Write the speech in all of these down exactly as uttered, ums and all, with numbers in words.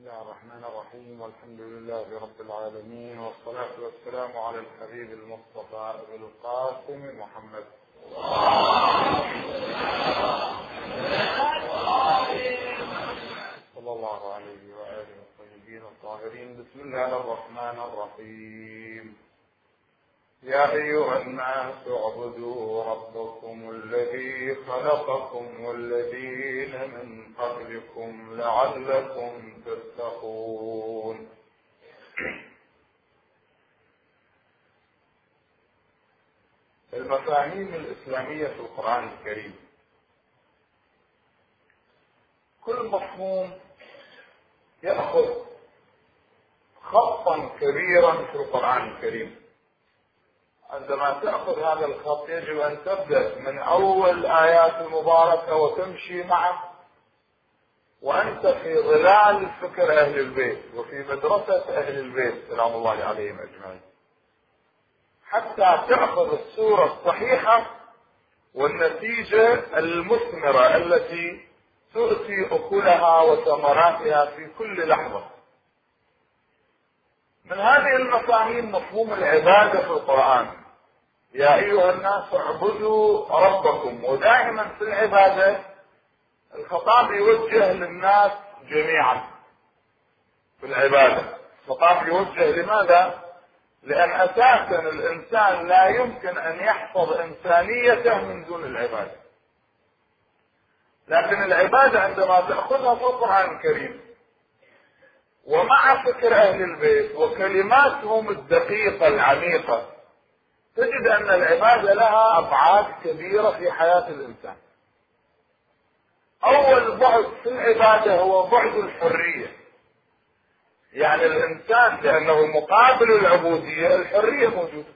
الله الرحمن الرحيم، والحمد لله رب العالمين، والصلاة والسلام على الحبيب المصطفى أبي القاسم محمد صلى الله عليه وآله الطيبين الطاهرين. بسم الله الرحمن الرحيم. يا أيها الناس اعبدوا ربكم الذي خلقكم والذين من قبلكم لعلكم تتقون. المفاهيم الإسلامية في القرآن الكريم، كل مفهوم يأخذ خطا كبيرا في القرآن الكريم. عندما تأخذ هذا الخط يجب أن تبدأ من أول آيات المباركة وتمشي معه، وأنت في ظلال فكر أهل البيت وفي مدرسة أهل البيت سلام الله عليهم أجمعين، حتى تأخذ الصورة الصحيحة والنتيجة المثمرة التي تؤتي أكلها وثمراتها في كل لحظة. من هذه المفاهيم مفهوم العبادة في القرآن. يا أيها الناس اعبدوا ربكم، ودائما في العبادة الخطاب يوجه للناس جميعا. في العبادة الخطاب يوجه لماذا؟ لأن أساسا الإنسان لا يمكن أن يحفظ إنسانيته من دون العبادة، لكن العبادة عندما تأخذها في القرآن الكريم ومع فكر أهل البيت وكلماتهم الدقيقة العميقة، تجد أن العبادة لها أبعاد كبيرة في حياة الإنسان. أول بعد في العبادة هو بعد الحرية، يعني الإنسان لأنه مقابل العبودية الحرية موجودة.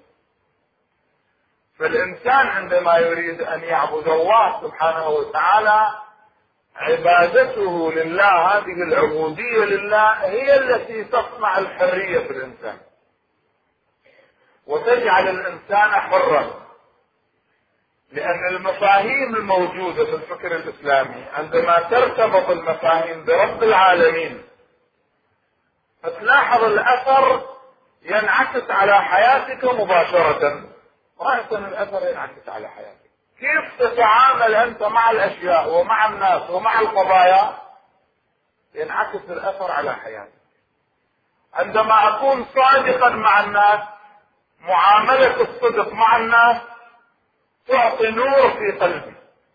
فالإنسان عندما يريد أن يعبد الله سبحانه وتعالى عبادته لله، هذه العبودية لله هي التي تصنع الحرية في الإنسان وتجعل الإنسان حرا. لأن المفاهيم الموجودة في الفكر الإسلامي عندما ترتبط المفاهيم برب العالمين فتلاحظ الأثر ينعكس على حياتك مباشرة. رأسا الأثر ينعكس على حياتك، كيف تتعامل أنت مع الأشياء ومع الناس ومع القضايا ينعكس الأثر على حياتك. عندما أكون صادقا مع الناس، معاملة الصدق مع الناس تعطي نور في قلبي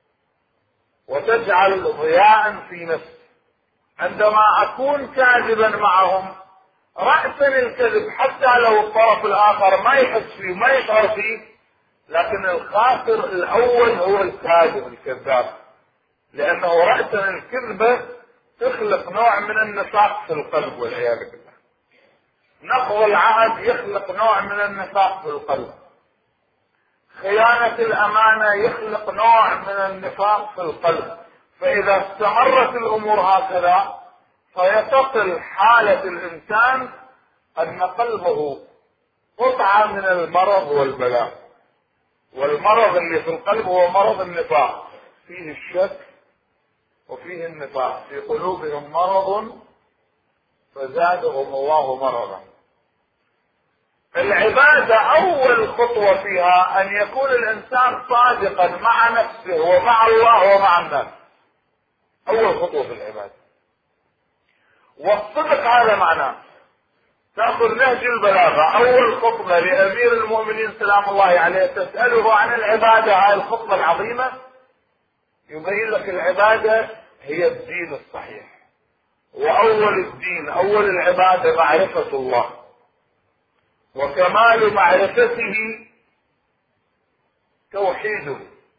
وتجعل ضياء في نفسي. عندما أكون كاذبا معهم، رأسا الكذب حتى لو الطرف الآخر ما يحس فيه ما يشعر فيه، لكن الخاسر الأول هو الكاذب الكذاب، لأنه رأسا الكذبة تخلق نوع من النفاق في القلب والعياذ بالله. نقض العهد يخلق نوع من النفاق في القلب. خيانة الأمانة يخلق نوع من النفاق في القلب. فإذا استمرت الأمور هكذا فيتصل حالة الإنسان أن قلبه قطعة من المرض والبلاء. والمرض اللي في القلب هو مرض النفاق، فيه الشك وفيه النفاق. في قلوبهم مرض فزادهم الله مرضا. العبادة أول خطوة فيها أن يكون الإنسان صادقا مع نفسه ومع الله ومع الناس. أول خطوة في العبادة. والصدق هذا معناه تأخذ نهج البلاغة، أول خطبة لأمير المؤمنين سلام الله عليه تسأله عن العبادة، هاي الخطبة العظيمة يبين لك العبادة هي الدين الصحيح. وأول الدين أول العبادة معرفة الله، وكمال معرفته توحيده،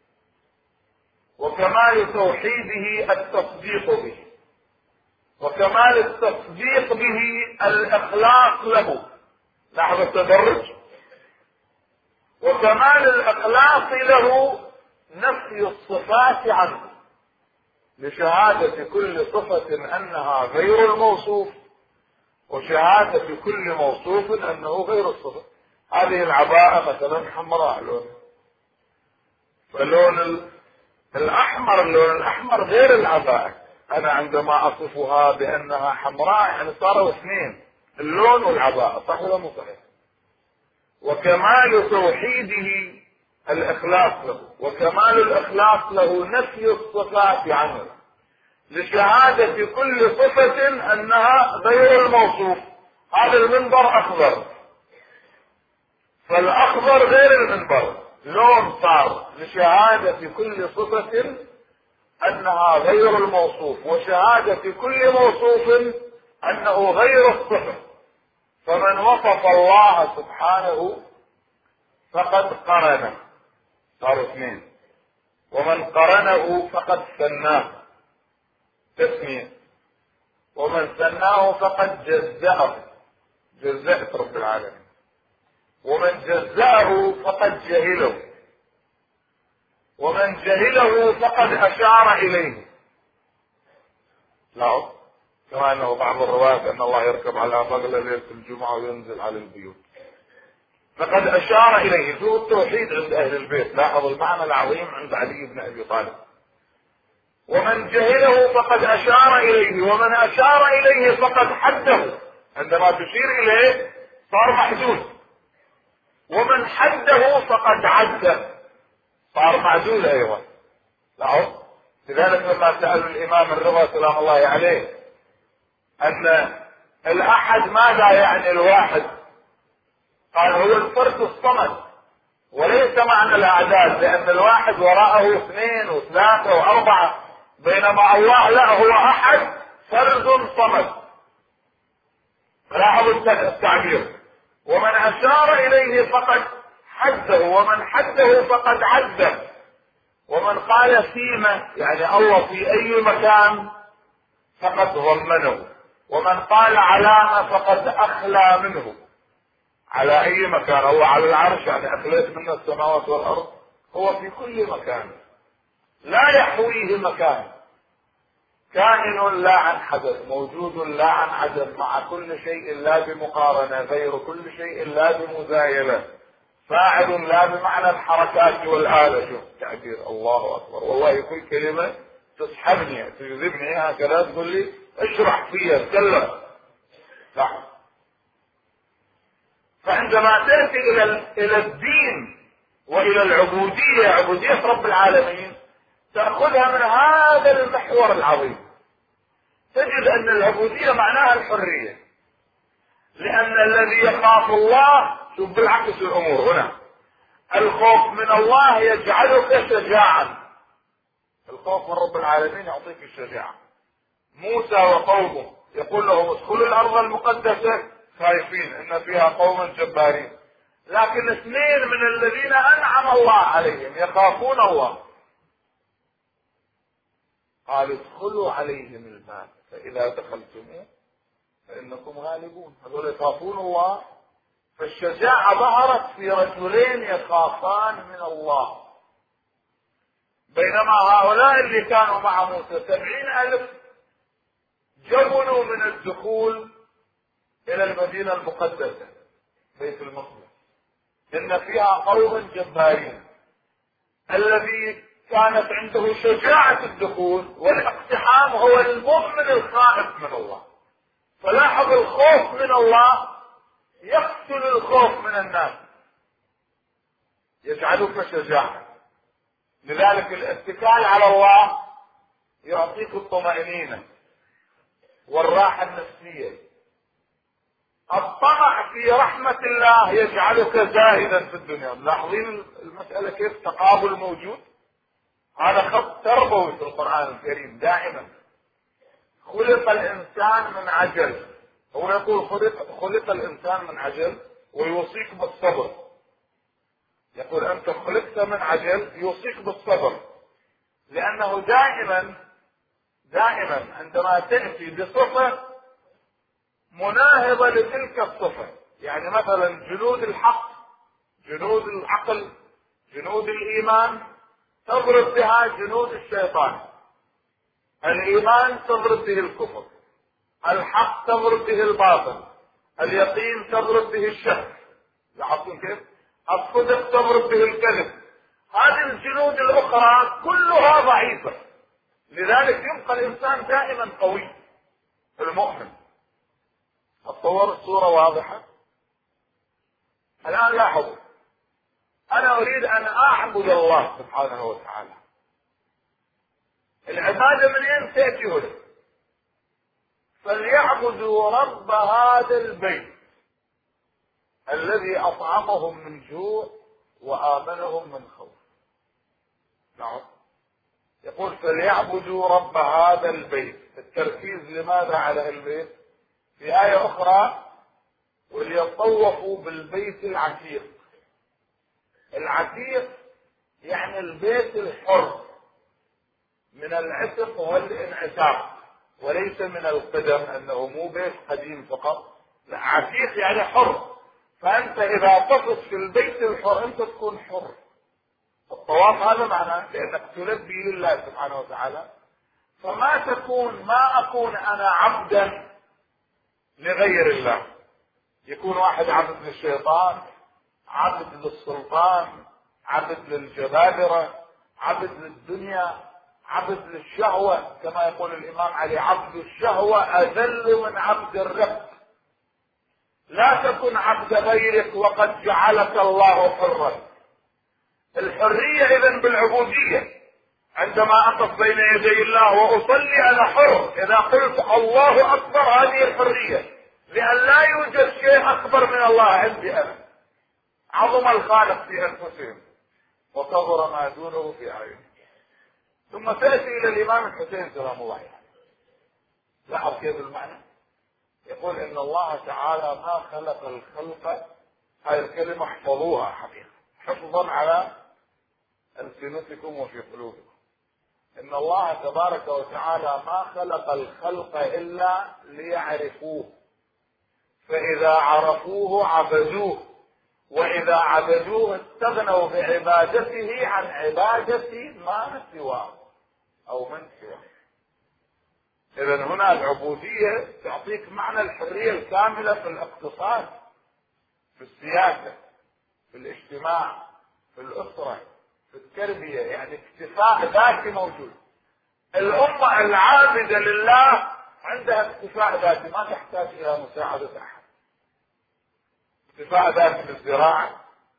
وكمال توحيده التصديق به، وكمال التصديق به الإخلاص له. لاحظ التدرج. وكمال الإخلاص له نفي الصفات عنه، لشهادة كل صفة أنها غير الموصوف، وشهادة كل موصوف أنه غير الصفة. هذه العباءة مثلا حمراء لون، فلون الأحمر اللون الأحمر غير العباءة. أنا عندما أصفها بأنها حمراء يعني صاروا اثنين، اللون والعباءة، صح ولا مو صحيح؟ وكمال توحيده الإخلاص له، وكمال الإخلاص له نفي الصفات عنه، لشهادة كل صفة أنها غير الموصوف. هذا المنبر أخضر، فالأخضر غير المنبر، لون صار لشهادة كل صفة أنها غير الموصوف، وشهادة كل موصوف أنه غير الصفة. فمن وصف الله سبحانه فقد قرنه، صاروا اثنين، ومن قرنه فقد ثناه تسمية، ومن ثناه فقد جزأه، جزأت رب العالمين، ومن جزأه فقد جهله، ومن جهله فقد أشار إليه. لا كما أنه بعض الروايات أن الله يركب على بغلة ليلة الجمعة وينزل على البيوت، فقد أشار إليه. ذو التوحيد عند أهل البيت، لاحظوا المعنى العظيم عند علي بن أبي طالب. ومن جهله فقد أشار إليه، ومن أشار إليه فقد حده، عندما تشير إليه صار محدود، ومن حده فقد عد، صار معدود أيضا. لاحظوا لذلك لما سألوا الإمام الرضا سلام الله عليه أن الأحد ماذا يعني الواحد، قال هو الفرد الصمد، وليس معنى الأعداد، لأن الواحد وراءه اثنين وثلاثة وأربعة، بينما الله لا، هو أحد فرد صمد. لاحظوا التعبير. ومن أشار إليه فقد حده، ومن حده فقد عده، ومن قال فيما يعني الله في أي مكان فقد ضمنه، ومن قال علامة فقد أخلى منه. على أي مكان، الله على العرش يعني أخليت منه السماوات والأرض، هو في كل مكان لا يحويه مكان، كائن لا عن حدث، موجود لا عن عدم، مع كل شيء لا بمقارنة، غير كل شيء لا بمزايلة، فاعل لا بمعنى الحركات والآلة. شوف تعبير، الله أكبر، والله كل كلمة تسحبني تجذبني هكذا، تقول لي اشرح فيها اتكلم. لا، فعندما تأتي إلى إلى الدين وإلى العبودية، عبودية رب العالمين، تأخذها من هذا المحور العظيم، تجد أن العبودية معناها الحرية، لأن الذي يخاف الله، شوف بالعكس الأمور هنا، الخوف من الله يجعلك شجاعا، الخوف من رب العالمين يعطيك الشجاعة. موسى وقومه يقول لهم ادخلوا الأرض المقدسة خايفين إن فيها قوما جبارين، لكن اثنين من الذين أنعم الله عليهم يخافون الله، قال ادخلوا عليهم الباب فإذا دخلتموه فإنكم غالبون. هذول يخافون الله، فالشجاعة ظهرت في رجلين يخافان من الله، بينما هؤلاء اللي كانوا مع موسى سبعين ألف جبنوا من الدخول إلى المدينة المقدسة بيت المقدس، إن فيها قوم جبارين. الذي كانت عنده شجاعة الدخول والاقتحام هو المؤمن الخائف من الله. فلاحظ الخوف من الله يقتل الخوف من الناس، يجعلك شجاعا. لذلك الاتكال على الله يعطيك الطمأنينة والراحة النفسية. الطمع في رحمة الله يجعلك زاهدا في الدنيا. ملاحظين المسألة كيف تقابل موجود؟ هذا خط تربوي في القرآن الكريم دائما. خلق الإنسان من عجل، هو يقول خلق, خلق الإنسان من عجل ويوصيك بالصبر، يقول أنت خلقت من عجل يوصيك بالصبر، لأنه دائما دائما عندما تأتي بصفة مناهضة لتلك الصفة، يعني مثلا جنود الحق، جنود العقل، جنود الإيمان تضرب بها جنود الشيطان. الإيمان تضرب به الكفر، الحق تضرب به الباطل، اليقين تضرب به الشك، لاحظتم كيف؟ الصدق تضرب به الكذب. هذه الجنود الأخرى كلها ضعيفة، لذلك يبقى الإنسان دائما قوي المؤمن. أتصور الصورة واضحة. الآن لاحظوا، أنا أريد أن أعبد الله سبحانه وتعالى. العبادة من أين تأتي هنا؟ فليعبدوا رب هذا البيت الذي أطعمهم من جوع وآمنهم من خوف. نعم، يقول فليعبدوا رب هذا البيت. التركيز لماذا على البيت؟ في آية أخرى وليطوفوا بالبيت العتيق. العتيق يعني البيت الحر من العتق والانعتاق، وليس من القدم، أنه مو بيت قديم فقط، لا، عتيق يعني حر. فأنت إذا طفت في البيت الحر أنت تكون حر. الطواف هذا معناه لأنك تلبي لله سبحانه وتعالى. فما تكون ما أكون أنا عبدا لغير الله. يكون واحد عبد للشيطان، عبد للسلطان، عبد للجبابرة، عبد للدنيا، عبد للشهوة، كما يقول الإمام علي عبد الشهوة أذل من عبد الرق. لا تكن عبد غيرك وقد جعلك الله حرا. الحرية إذن بالعبودية. عندما أقف بين يدي الله وأصلي أنا حر. إذا قلت الله أكبر هذه الحرية، لأن لا يوجد شيء أكبر من الله عندي أنا. عظم الخالق في أنفسهم وكبر ما دونه في أعينهم. ثم تأتي إلى الإمام الحسين سلام الله عليه. لاحظ كيف المعنى. يقول إن الله تعالى ما خلق الخلق، هذه الكلمة احفظوها حقيقة حفظا على ألسنتكم وفي قلوبكم. إن الله تبارك وتعالى ما خلق الخلق إلا ليعرفوه، فإذا عرفوه عبدوه، وإذا عبدوه استغنوا بعبادته عن عبادة ما سواه أو من سواه. إذن هنا العبودية تعطيك معنى الحرية الكاملة في الاقتصاد، في السياسة، في الاجتماع، في الأسرة، في التربية، يعني اكتفاء ذاتي موجود. الأمة العابدة لله عندها اكتفاء ذاتي، ما تحتاج إلى مساعدة أحد. اكتفاء ذاتي بالزراعة،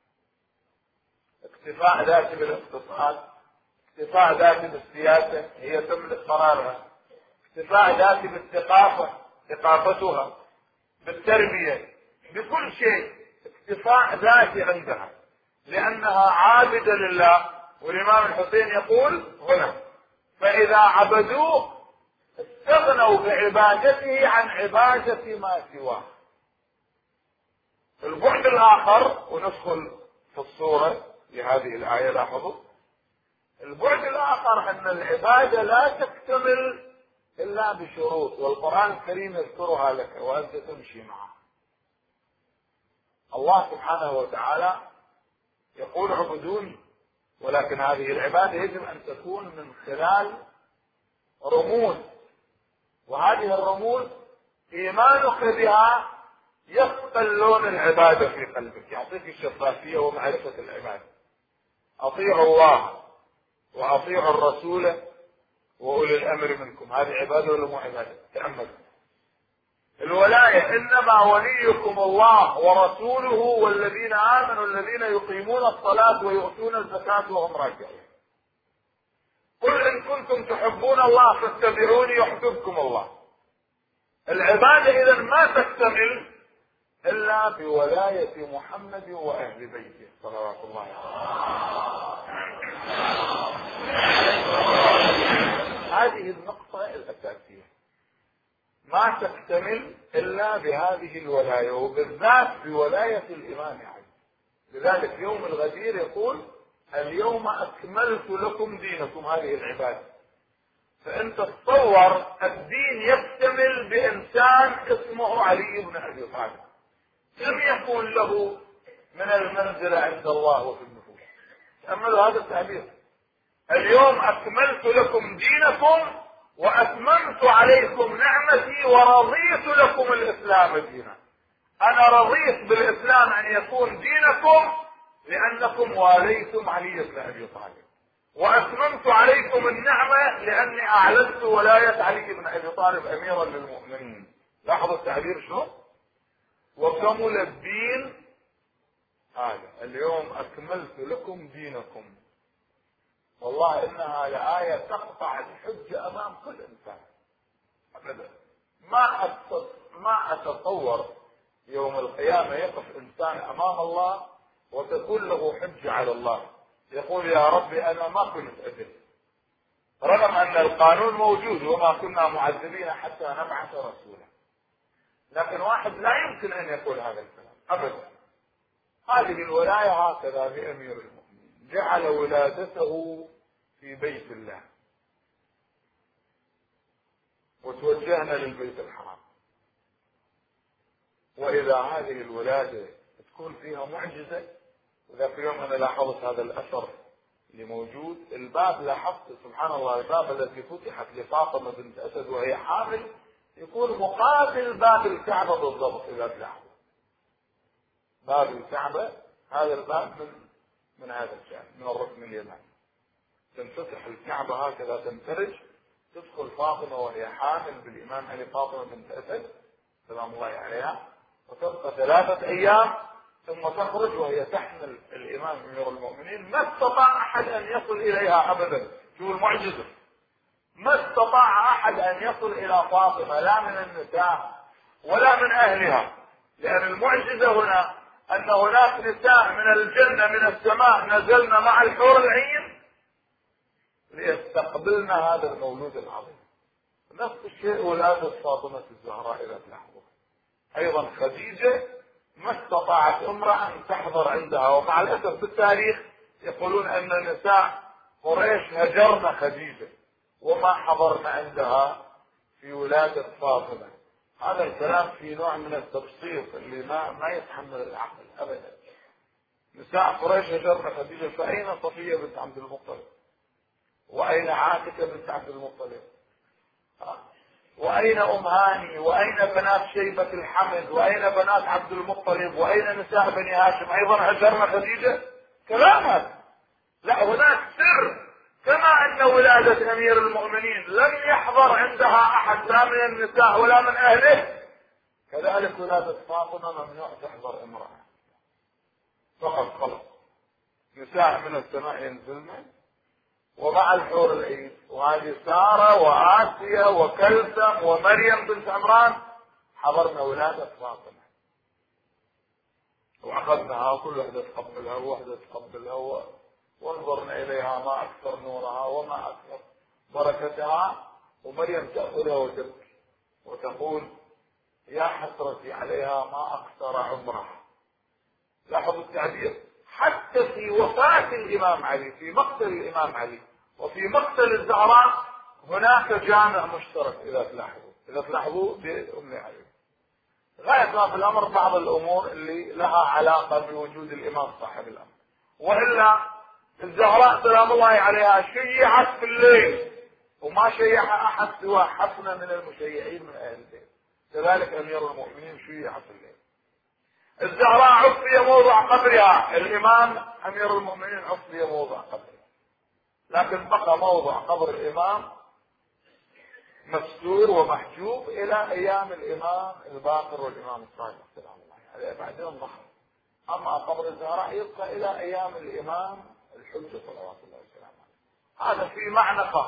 اكتفاء ذاتي بالاقتصاد، اكتفاء ذاتي بالسياسة، هي تملك قرارها، اكتفاء ذاتي بالثقافة، ثقافتها، بالتربية، بكل شيء اكتفاء ذاتي عندها، لأنها عابدة لله. والإمام الحسين يقول هنا فإذا عبدوه استغنوا بعبادته عن عبادة ما سواه. البعد الآخر، وندخل في الصورة لهذه الآية، لاحظوا البعد الآخر أن العبادة لا تكتمل إلا بشروط، والقرآن الكريم يذكرها لك وأنت تمشي معه. الله سبحانه وتعالى يقول اعبدوني، ولكن هذه العبادة يجب أن تكون من خلال رموز، وهذه الرموز إيمانك بها يقبل لون العبادة في قلبك، يعطيك الشفافية ومعرفة العبادة. أطيعوا الله وأطيعوا الرسول وأولي الأمر منكم، هذه عبادة ولا مو عبادة؟ تأملوا. الولاية إنما وليكم الله ورسوله والذين آمنوا الذين يقيمون الصلاة ويؤتون الزكاة وهم راكعون. قل إن كنتم تحبون الله فاتبعوني يحببكم الله. العبادة إذا ما تكتمل إلا بولاية محمد وأهل بيته صلوات الله عليه. هذه النقطة الأساسية ما تكتمل إلا بهذه الولاية، وبالذات بولاية الإمام علي. لذلك يوم الغدير يقول اليوم أكملت لكم دينكم، هذه العبادة. فأنت تصور الدين يكتمل بإنسان اسمه علي بن أبي طالب، لم يكن له من المنزلة عند الله وفي النفوس. تأملوا هذا التعبير، اليوم أكملت لكم دينكم وأتممت عليكم نعمتي ورضيت لكم الإسلام دينا. أنا رضيت بالإسلام أن يكون دينكم لأنكم واليتم علي بن أبي طالب. وأتممت عليكم النعمة لأني أعلنت ولاية علي بن أبي طالب أميرا للمؤمنين. لاحظوا التعبير شو؟ وكمل الدين هذا اليوم أكملت لكم دينكم. والله إنها لآية تقطع الحجة أمام كل إنسان أبدا. ما ما أتصور يوم القيامة يقف إنسان أمام الله وتكون له حجة على الله، يقول يا ربي أنا ما كنت أدري، رغم أن القانون موجود وما كنا معذبين حتى نبعث رسولا. لكن واحد لا يمكن أن يقول هذا الكلام أبدا. هذه الولاية هكذا بأمير المؤمنين، جعل ولادته في بيت الله وتوجهنا للبيت الحرام. وإذا هذه الولادة تكون فيها معجزة، وإذا في يوم أنا لاحظت هذا الأثر اللي موجود، الباب لاحظت سبحان الله الباب الذي فتحت لفاطمة بنت أسد وهي حامل يكون مقابل باب الكعبة بالضبط. إذا تلاحظوا باب الكعبة هذا الباب من من هذا الجانب من الركن اليماني، تنفتح الكعبة هكذا تنفرج، تدخل فاطمة وهي حامل بالإمام علي فاطمة بنت أسد سلام الله عليها، وتبقى ثلاثة أيام ثم تخرج وهي تحمل الإمام أمير المؤمنين. ما استطاع أحد أن يصل إليها أبدا. شو المعجزة؟ ما استطاع أحد أن يصل إلى فاطمة لا من النساء ولا من أهلها، لأن المعجزة هنا أن هناك نساء من الجنة من السماء نزلنا مع الحور العين ليستقبلن هذا المولود العظيم. نفس الشيء ولادة فاطمة الزهراء إذا تلاحظوا. أيضا خديجة ما استطاعت امرأة أن تحضر عندها، ومع الأسف في التاريخ يقولون أن نساء قريش هجرن خديجة وما حضرن عندها في ولادة فاطمة. هذا الكلام في نوع من التبسيط اللي ما ما يتحمل العقل أبدا. نساء قريش هجرن خديجة، فأين صفية بنت عبد المطلب؟ وأين عاتكة بنت عبد المطلب؟ وأين أم هاني؟ وأين بنات شيبة الحمد؟ وأين بنات عبد المطلب؟ وأين نساء بني هاشم؟ أيضا هجرنا خديجة؟ كلام هذا. لا، هناك سر. كما أن ولادة أمير المؤمنين لم يحضر عندها أحد لا من النساء ولا من أهله، كذلك ولادة فاطمة ممنوع تحضر امرأة فقط خلص. نساء من السماء ينزلن ومع الحور العين، وهذه سارة وآسيا وكلثم ومريم بنت عمران حضرنا ولادة فاطمة وأخذناها كل واحدة تقبلها وواحدة تقبلها وانظرنا إليها ما أكثر نورها وما أكثر بركتها. ومريم تأخذها وتبكي وتقول يا حسرتي عليها ما أكثر عمرها. لاحظوا التعبير. حتى في وفاة الإمام علي، في مقتل الإمام علي وفي مقتل الزهراء هناك جامع مشترك. إذا تلاحظوا إذا تلاحظوا بأم علي غاية ما في الأمر بعض الأمور اللي لها علاقة بوجود الإمام صاحب الأمر، وإلا الزهراء سلام الله عليها شيعت في الليل وما شيعها أحد سوى حفنة من المشيعين من أهل البيت. كذلك أمير المؤمنين شيعت في الليل. الزهراء عفي موضع قبرها، الإمام أمير المؤمنين عفي موضع قبرها، لكن بقى موضع قبر الإمام مستور ومحجوب إلى أيام الإمام الباقر والإمام الصادق سلام الله عليه، بعدين ضخم. أما قبر الزهراء يبقى إلى أيام الإمام الحجة صلوات الله وسلامه عليه. هذا في معنى خاص.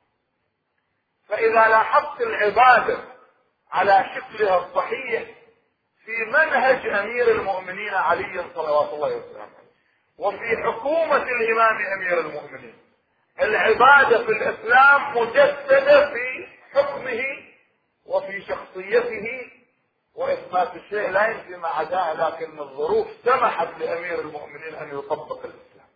فإذا لاحظت العبادة على شكلها الصحيح في منهج أمير المؤمنين علي صلوات الله وسلامه عليه وفي حكومة الإمام أمير المؤمنين، العبادة في الإسلام مجسدة في حكمه وفي شخصيته، وإثبات الشيء لا ينفي ما عداه، لكن الظروف سمحت لأمير المؤمنين أن يطبق الإسلام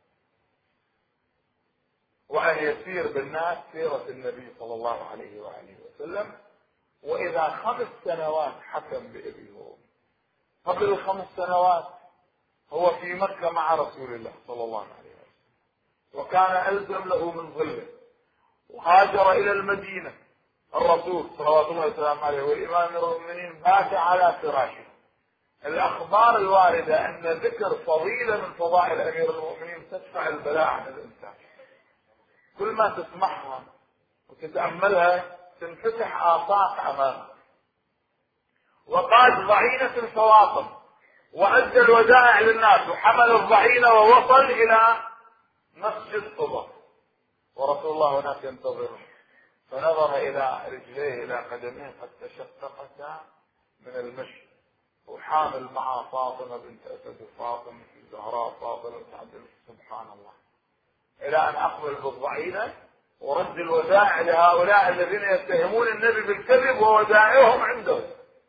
وأن يسير بالناس سيرة النبي صلى الله عليه وآله وسلم. وإذا خمس سنوات حكم بأبي وأمه، قبل الخمس سنوات هو في مكة مع رسول الله صلى الله عليه وسلم وكان ألزم له من ظله، وهاجر إلى المدينة الرسول صلوات الله وسلامه عليه والإمام المؤمنين بات على فراشه. الأخبار الواردة أن ذكر فضيلة من فضائل أمير المؤمنين تدفع البلاء عن الإنسان. كل ما تسمعها وتتأملها تنفتح آفاق أمامك. وقاد ضعينة الفواطم وأدى الودائع للناس وحمل الضعينة ووصل إلى مسجد قباء، ورسول الله هناك ينتظره، فنظر إلى رجليه إلى قدميه قد تشققتا من المشي، وحامل مع فاطمة بنت أسد وفاطمة الزهراء فاطمة بنت عبد الله، سبحان الله، إلى أن أقبل بالضعينة ورد الودائع لهؤلاء الذين يتهمون النبي بالكذب وودائعهم عنده.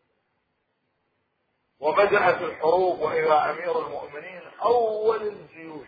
وبدأت الحروب، وإلى أمير المؤمنين أول الجيوش،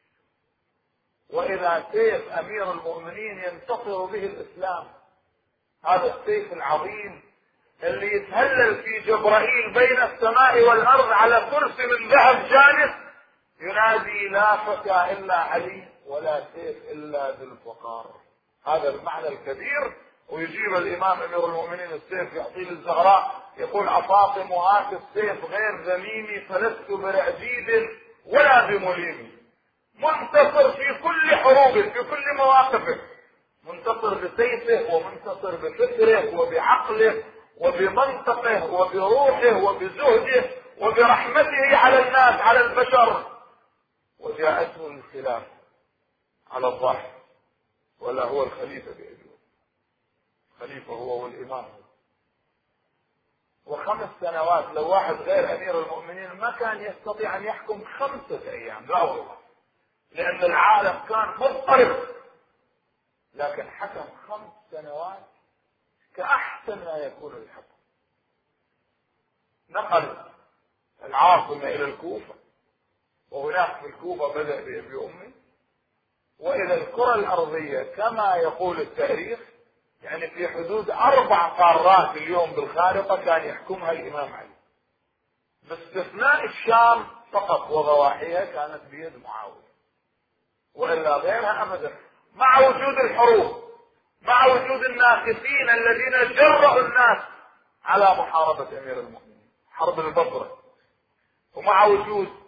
وإلى سيف أمير المؤمنين ينتصر به الإسلام، هذا السيف العظيم اللي يتهلل في جبرائيل بين السماء والأرض على كرسي من ذهب جانس ينادي لا فتى إلا علي ولا سيف إلا ذو الفقار. هذا المعنى الكبير. ويجيب الإمام أمير المؤمنين السيف يعطيه للزهراء، يقول أفاطم هات السيف غير ذميمي فلست برعديد ولا بمليمي، منتصر في كل حروبه في كل مواقفه، منتصر بسيفه ومنتصر بفكره وبعقله وبمنطقه وبروحه وبزهده وبرحمته على الناس على البشر. وجاءته الخلاف على الظاهر، ولا هو الخليفة بإذنه، خليفة هو والإمام. وخمس سنوات لو واحد غير أمير المؤمنين ما كان يستطيع أن يحكم خمسة أيام، لا والله، لأن العالم كان مضطرب، لكن حكم خمس سنوات كأحسن ما يكون الحكم. نقل العاصمة إلى الكوفة، وهناك في الكوفة بدأ بأبي أمي، وإلى الكرة الأرضية كما يقول التاريخ، يعني في حدود أربع قارات اليوم بالخارطة كان يحكمها الإمام علي، باستثناء الشام فقط وضواحيها كانت بيد معاوية، وإلا غيرها أبدا. مع وجود الحروب، مع وجود الناقصين الذين جرأوا الناس على محاربة أمير المؤمنين، حرب البصرة، ومع وجود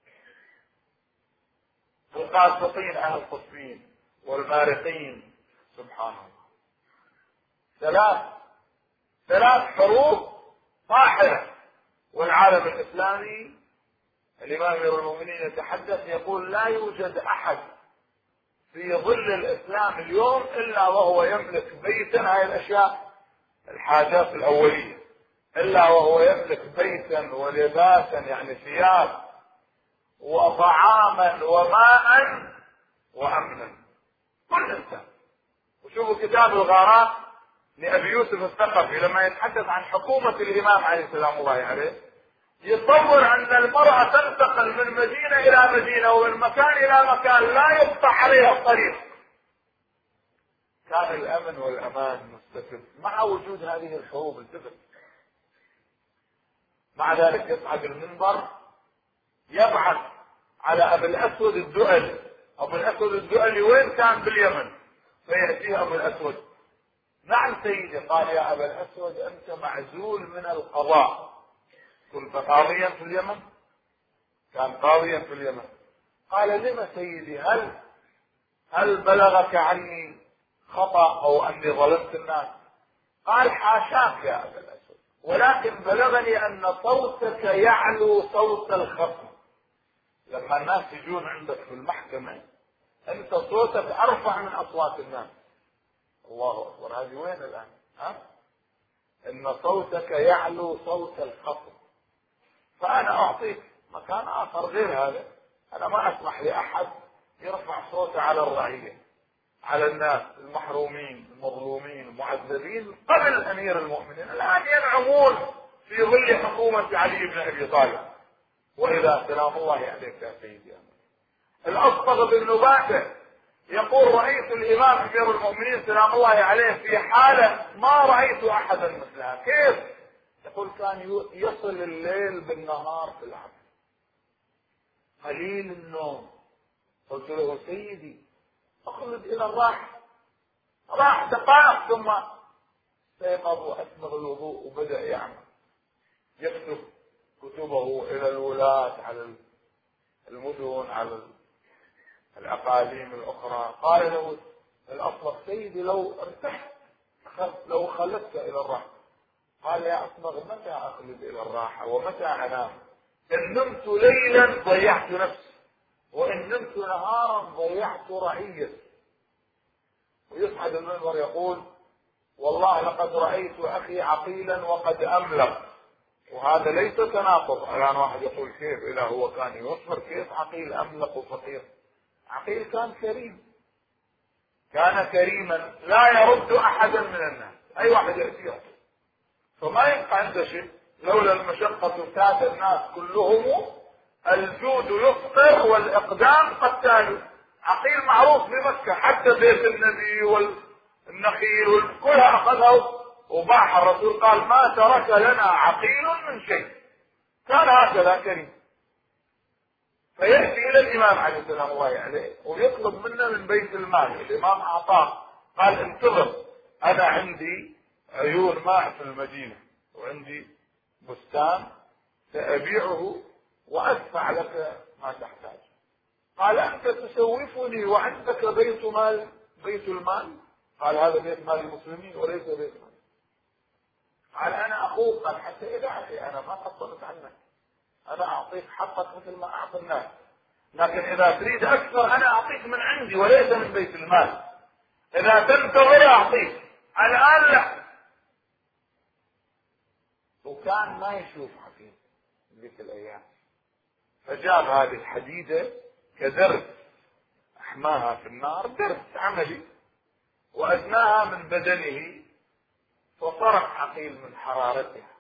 القاسطين أهل قطبين والمارقين، سبحان الله. ثلاث ثلاث حروب طاحنة، والعالم الإسلامي الإمام أمير المؤمنين يتحدث يقول لا يوجد أحد في ظل الإسلام اليوم إلا وهو يملك بيتا، هاي الأشياء الحاجات الأولية، إلا وهو يملك بيتا ولباسا يعني ثياب وطعاما وماء وأمنا، كل إنسان. وشوفوا كتاب الغارات لأبي يوسف الثقفي لما يتحدث عن حكومة الإمام عليه السلام الله عليه، يتصور أن المرأة تنتقل من مدينة إلى مدينة ومن مكان إلى مكان لا يقطع عليها الطريق. كان الأمن والأمان مستفد مع وجود هذه الحروب التفت. مع ذلك يصعد المنبر يبعث على أبي الأسود الدؤلي. أبو الأسود الدؤلي وين كان؟ باليمن. فيأتيه أبو الأسود، نعم سيدي. قال يا أبا الأسود أنت معزول من القضاء. كنت قاضيا في اليمن؟ كان قاضيا في اليمن. قال لما سيدي؟ هل هل بلغك عني خطأ أو أني ظلمت الناس؟ قال حاشاك يا أبا الأسود، ولكن بلغني أن صوتك يعلو صوت الخصم. لما الناس يجون عندك في المحكمة أنت صوتك أرفع من أصوات الناس. الله أكبر، هذه وين الآن؟ ها؟ إن صوتك يعلو صوت الخصم. فأنا أعطيك مكان آخر غير هذا. أنا ما أسمح لأحد يرفع صوته على الرعية، على الناس المحرومين المظلومين المعذبين قبل أمير المؤمنين. الآن ينعمون في ظل حكومة علي بن أبي طالب. وإذا سلام الله عليك يا سيدي. الأصبغ بن نباتة يقول رأيت الإمام أمير المؤمنين سلام الله عليه في حالة ما رأيت أحدا مثلها. كيف؟ يقول كان يصل الليل بالنهار في العمل، قليل النوم. قلت له سيدي اخلد إلى الراحة. راح دقائق ثم استيقظ وأسبغ الوضوء وبدأ يعمل، يكتب كتبه إلى الولاة على المدن على الأقاليم الأخرى. قال له الأصبغ سيدي لو ارتحت لو خلدت إلى الراحة. قال يا أصبغ متى أخلد إلى الراحة ومتى أنام؟ إن نمت ليلا ضيعت نفسي، وإن نمت نهارا ضيعت رعيتي. ويصعد المنبر يقول والله لقد رأيت أخي عقيلا وقد أملق. وهذا ليس تناقض. الآن واحد يقول كيف إذا هو كان يصبر كيف عقيل أملق وفقير؟ عقيل كان كريم، كان كريما لا يرد أحدا من الناس، أي واحد يأتيه فما يبقى عنده شيء. لولا المشقة كاد الناس كلهم الجود يفطر والإقدام قتال. عقيل معروف بمكة، حتى بيت النبي والنخيل كلها أخذها وباعها. الرسول قال ما ترك لنا عقيل من شيء. كان هكذا كريم. فيأتي إلى الإمام عليه السلام الله عليه ويطلب منا من بيت المال. الإمام أعطاه، قال انتظر أنا عندي عيون ماء في المدينة وعندي بستان سأبيعه وأدفع لك ما تحتاج. قال أنت تسوفني وعندك بيت مال بيت المال؟ قال هذا بيت مال المسلمين وليس بيت مال. قال أنا أخوك. قال حتى إذا أخي أنا ما قصرت عنك، أنا أعطيك حقك مثل ما أعطي الناس، لكن إذا تريد أكثر أنا أعطيك من عندي وليس من بيت المال. إذا تنتظر أعطيك، الآن لا. وكان ما يشوف حقيقة ذيك الأيام، فجاب هذه الحديدة كدرس أحماها في النار، درس عملي، وأدناها من بدنه فصرخ عقيل من حرارتها.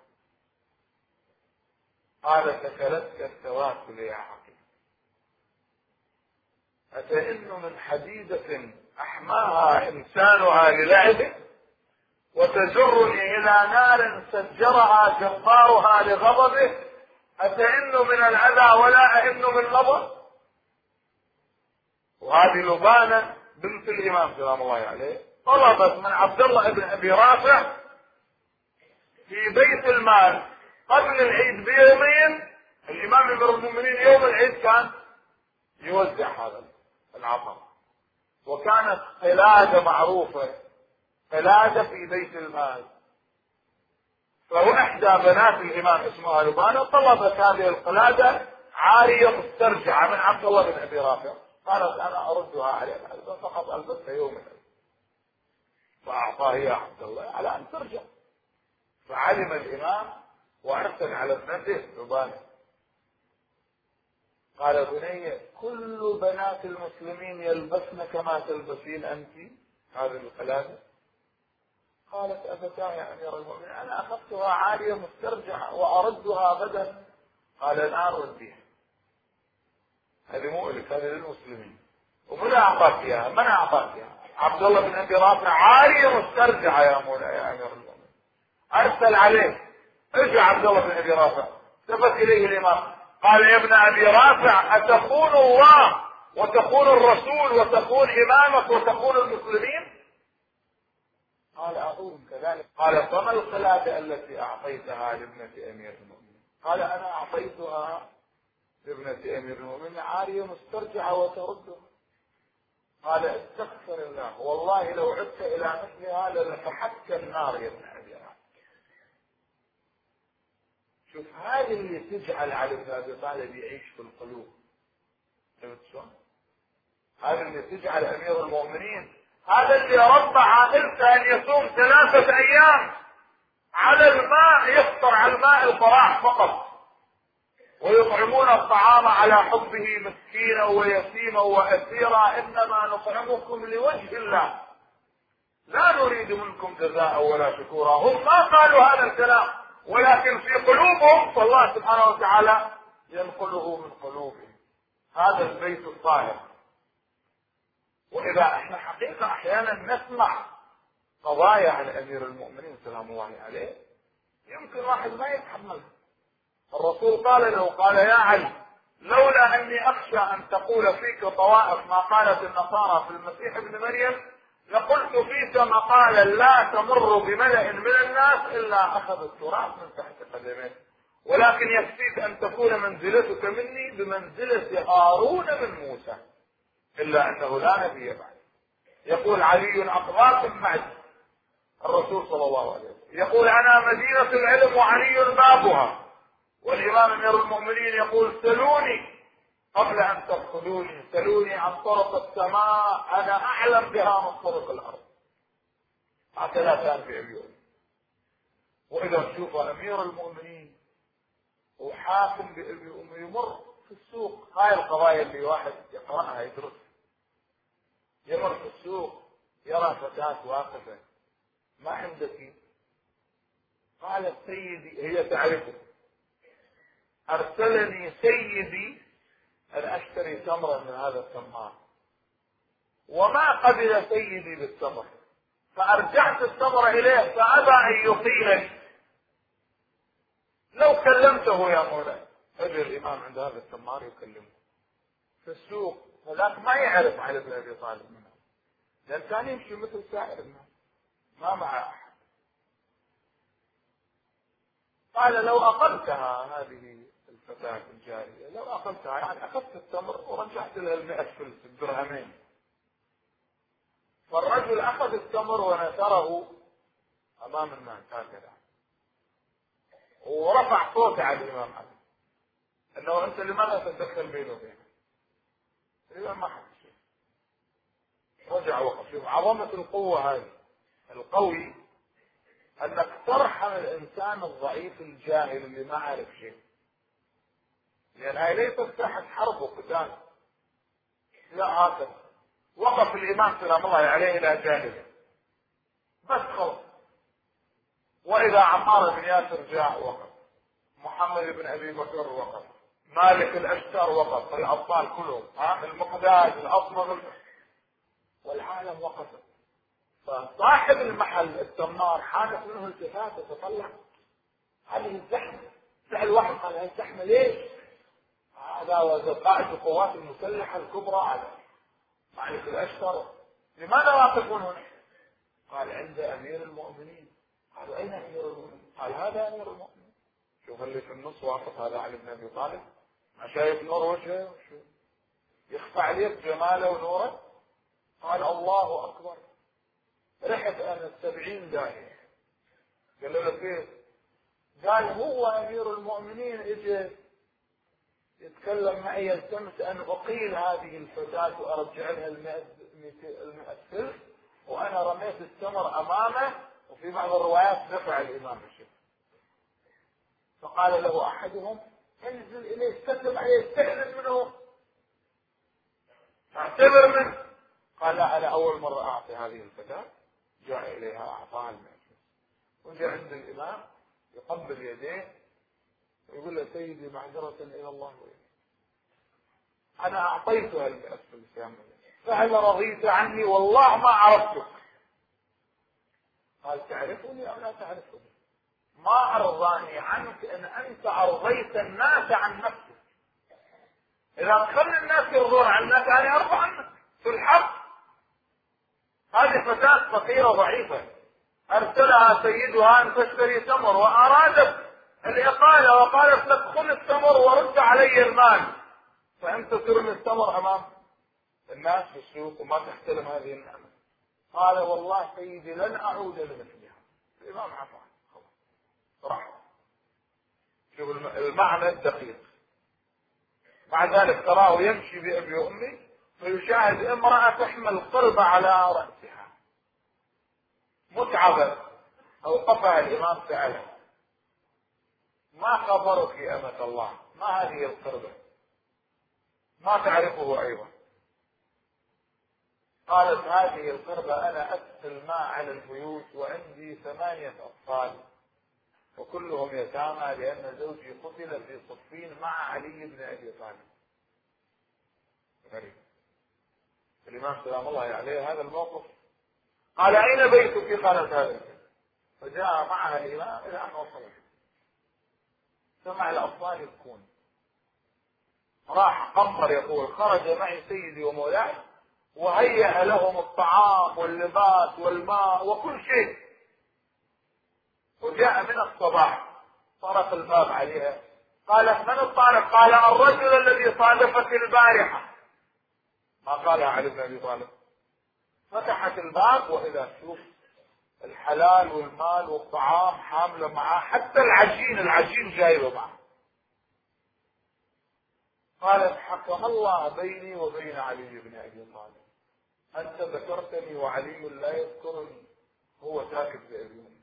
قال ثكلتك السواسل يا عقيل، أتئن من حديدة أحماها إنسانها للعبه وتجرني إلى نار سجرها جبارها لغضبه، أتئن من الأذى ولا أئن من لظى. وهذه لبانة بنت الإمام سلام الله عليه طلبت من عبد الله بن أبي رافع في بيت المال قبل العيد بيومين. الإمام أمير المؤمنين يوم العيد كان يوزع هذا العطاء، وكانت قلادة معروفة، قلادة في بيت المال. فهو إحدى بنات الإمام اسمها لبانة طلبت هذه القلادة عارية مسترجعة من عبد الله بن أبي رافع. قالت أنا أردها عليه فقط ألبسها يوم العيد، فأعطاه يا عبد الله على أن ترجع. فعلم الإمام وأرسل على ابنته لبانة، قال بني كل بنات المسلمين يلبسن كما تلبسين أنت هذه القلادة؟ قالت أبتا يا أمير المؤمنين أنا أخذتها عارية مسترجعة وأردها غدا. قال الآن رديها، هذه مو لك، هذه للمسلمين. ومن أعطاك إياها؟ من أعطاك إياها؟ عبد الله بن أبي رافع عارية مسترجعة يا مولاي يا أمير المؤمنين. أرسل عليه، اجى عبد الله بن أبي رافع، التفت إليه الإمام قال يا ابن أبي رافع أتخون الله وتخون الرسول وتخون إمامك وتخون المسلمين؟ قال أخون كذلك. قال فما القلادة التي أعطيتها لابنة أمير المؤمنين؟ قال أنا أعطيتها لابنة أمير المؤمنين عارية مسترجعة وتردها. قال استغفر الله والله لو عدت إلى مثل هذا لفحتك النار يا ابن أبي رافع. شوف هذه اللي تجعل علي بن أبي طالب يعيش في القلوب. فهمت شلون؟ هذا اللي تجعل أمير المؤمنين، هذا اللي ربى عائلته أن يصوم ثلاثة أيام على الماء، يفطر على الماء القراح فقط، ويطعمون الطعام على حبه مسكينا ويتيما وأسيرا إنما نطعمكم لوجه الله لا نريد منكم جزاء ولا شكورا. هم ما قالوا هذا الكلام، ولكن في قلوبهم فالله سبحانه وتعالى ينقله من قلوبهم. هذا البيت الطاهر. وإذا احنا حقيقة أحيانا نسمع قضايا عن أمير المؤمنين سلام الله عليه يمكن واحد ما يتحملها. الرسول قال له قال يا علي لولا أني أخشى أن تقول فيك طوائف ما قالت النصارى في المسيح ابن مريم لقلت فيك مقالا لا تمر بملأ من الناس إلا أخذ التراب من تحت قدميه، ولكن يكفيك أن تكون منزلتك مني بمنزلة هارون من موسى، إلا أنه لا نبي بعد. يقول علي أقضاكم معي الرسول صلى الله عليه وسلم، يقول أنا مدينة العلم وعلي بابها. والإمام أمير المؤمنين يقول سلوني قبل أن تدخلوني، سلوني عن طرق السماء أنا أعلم بها من طرق الأرض. هكذا كان في أبي أمي. وإذا نشوف أمير المؤمنين وحاكم بأبي أمي يمر في السوق، هاي القضايا اللي واحد يقرأها يدرسها، يمر في السوق يرى فتاة واقفة ما عندك، قالت سيدي، هي تعرفه، أرسلني سيدي أن أشتري تمرا من هذا التمار وما قبل سيدي بالتمر، فأرجعت التمر إليه فأبى أن يطيلني، لو كلمته يا مولاي. أجل الإمام عند هذا التمار يكلمه في السوق، ولكن ما يعرف علي بن أبي طالب منه، لأن كان يمشي مثل سائر الناس ما معه أحد. قال لو أقلتها هذه الفتاة الجارية، لو أقلتها يعني أخذت التمر ورجعت لها المئة فلس الدرهمين. فالرجل أخذ التمر ونثره أمام الناس هكذا، ورفع صوته على الإمام علي أنه أنت لماذا تتدخل بينه وبينه؟ الإمام ما حد شيء، رجع وقف. شوف عظمة القوة هذه، القوي أنك ترحم الإنسان الضعيف الجاهل اللي ما عارف شيء، لأن هاي ليست ساحة حرب وقتال. لا، هكذا وقف الإمام سلام الله عليه إلى جانبه بس خلص. وإذا عمار بن ياسر جاء وقف، محمد بن أبي بكر وقف، مالك الأشتر وقف، الأبطال كلهم، ها المقداد الأصمغ، والعالم وقفت. فصاحب المحل التمار حانت منه التفات تطلع هذه الزحمة، سأل واحد قال هذه الزحمة ليش؟ هذا قائد القوات المسلحة الكبرى على مالك الأشتر، لماذا واقفون هنا؟ قال عند أمير المؤمنين. قالوا أين أمير المؤمنين؟ قال هذا أمير المؤمنين. شوف اللي في النص واقف هذا علي بن أبي طالب، ما شايف نور وجهه؟ يخفى عليك جماله ونوره؟ قال الله أكبر. رحت أنا السبعين داهية. قال له كيف؟ قال هو أمير المؤمنين إجا يتكلم معي يلتمس أن أقيل هذه الفتاة وأرجع لها المئة فلس، وأنا رميت التمر أمامه، وفي بعض الروايات دفع الإمام الشيخ. فقال له أحدهم انزل إليه سلم عليه استأذن منه اعتبر منه. قال لا، أنا أول مرة أعطي هذه الفتاة. جاء إليها أعطاها المئة فلس، وجاء عند الإمام يقبل يديه ويقول له سيدي معذرة إلى الله وإليه، أنا أعطيتها المئة فلس يا مولاي، فهل رضيت عني؟ والله ما عرفتك. قال تعرفني أو لا تعرفني؟ ما أرضاني عنك أن أنت أرضيت الناس عن نفسك. إذا تخلي الناس يرضون عنك أنا أرضى عنك في الحق. هذه فتاة فقيرة ضعيفة أرسلها سيدها أن تشتري تمر، وأرادت الإقالة وقالت لك خذ التمر ورد علي المال، فأنت ترمي التمر أمام الناس في السوق وما تحترم هذه النعمة. قال والله سيدي لن أعود لمثلها. الإمام عفا راح. شوف المعنى الدقيق. مع ذلك تراه يمشي بأبي أمي فيشاهد امرأة تحمل قربة على رأسها متعبة، أوقفها الإمام سأله ما خبرك يا أمة الله؟ ما هذه القربة؟ ما تعرفه أيضا؟ قالت هذه القربة أنا أسقي الماء على البيوت وعندي ثمانية أطفال وكلهم يتامى لأن زوجي قتل في صفين مع علي بن أبي طالب. غريب. الإمام سلام الله عليه هذا الموقف قال أين بيتك؟ قالت هذا. فجاء معها الإمام إلى أن وصلت، سمع الأطفال يبكون، راح قمر يقول خرج معي سيدي ومولاي وهيأ لهم الطعام واللباس والماء وكل شيء، وجاء من الصباح طرق الباب عليها. قالت من الطارق؟ قال الرجل الذي صادفت البارحة. ما قالها علي بن أبي طالب، فتحت الباب وإذا شوف الحلال والمال والطعام حامله معاه، حتى العجين العجين جايبه معه. قالت حكم الله بيني وبين علي بن ابي طالب، انت ذكرتني وعلي لا يذكرني، هو ساكت بأذنه.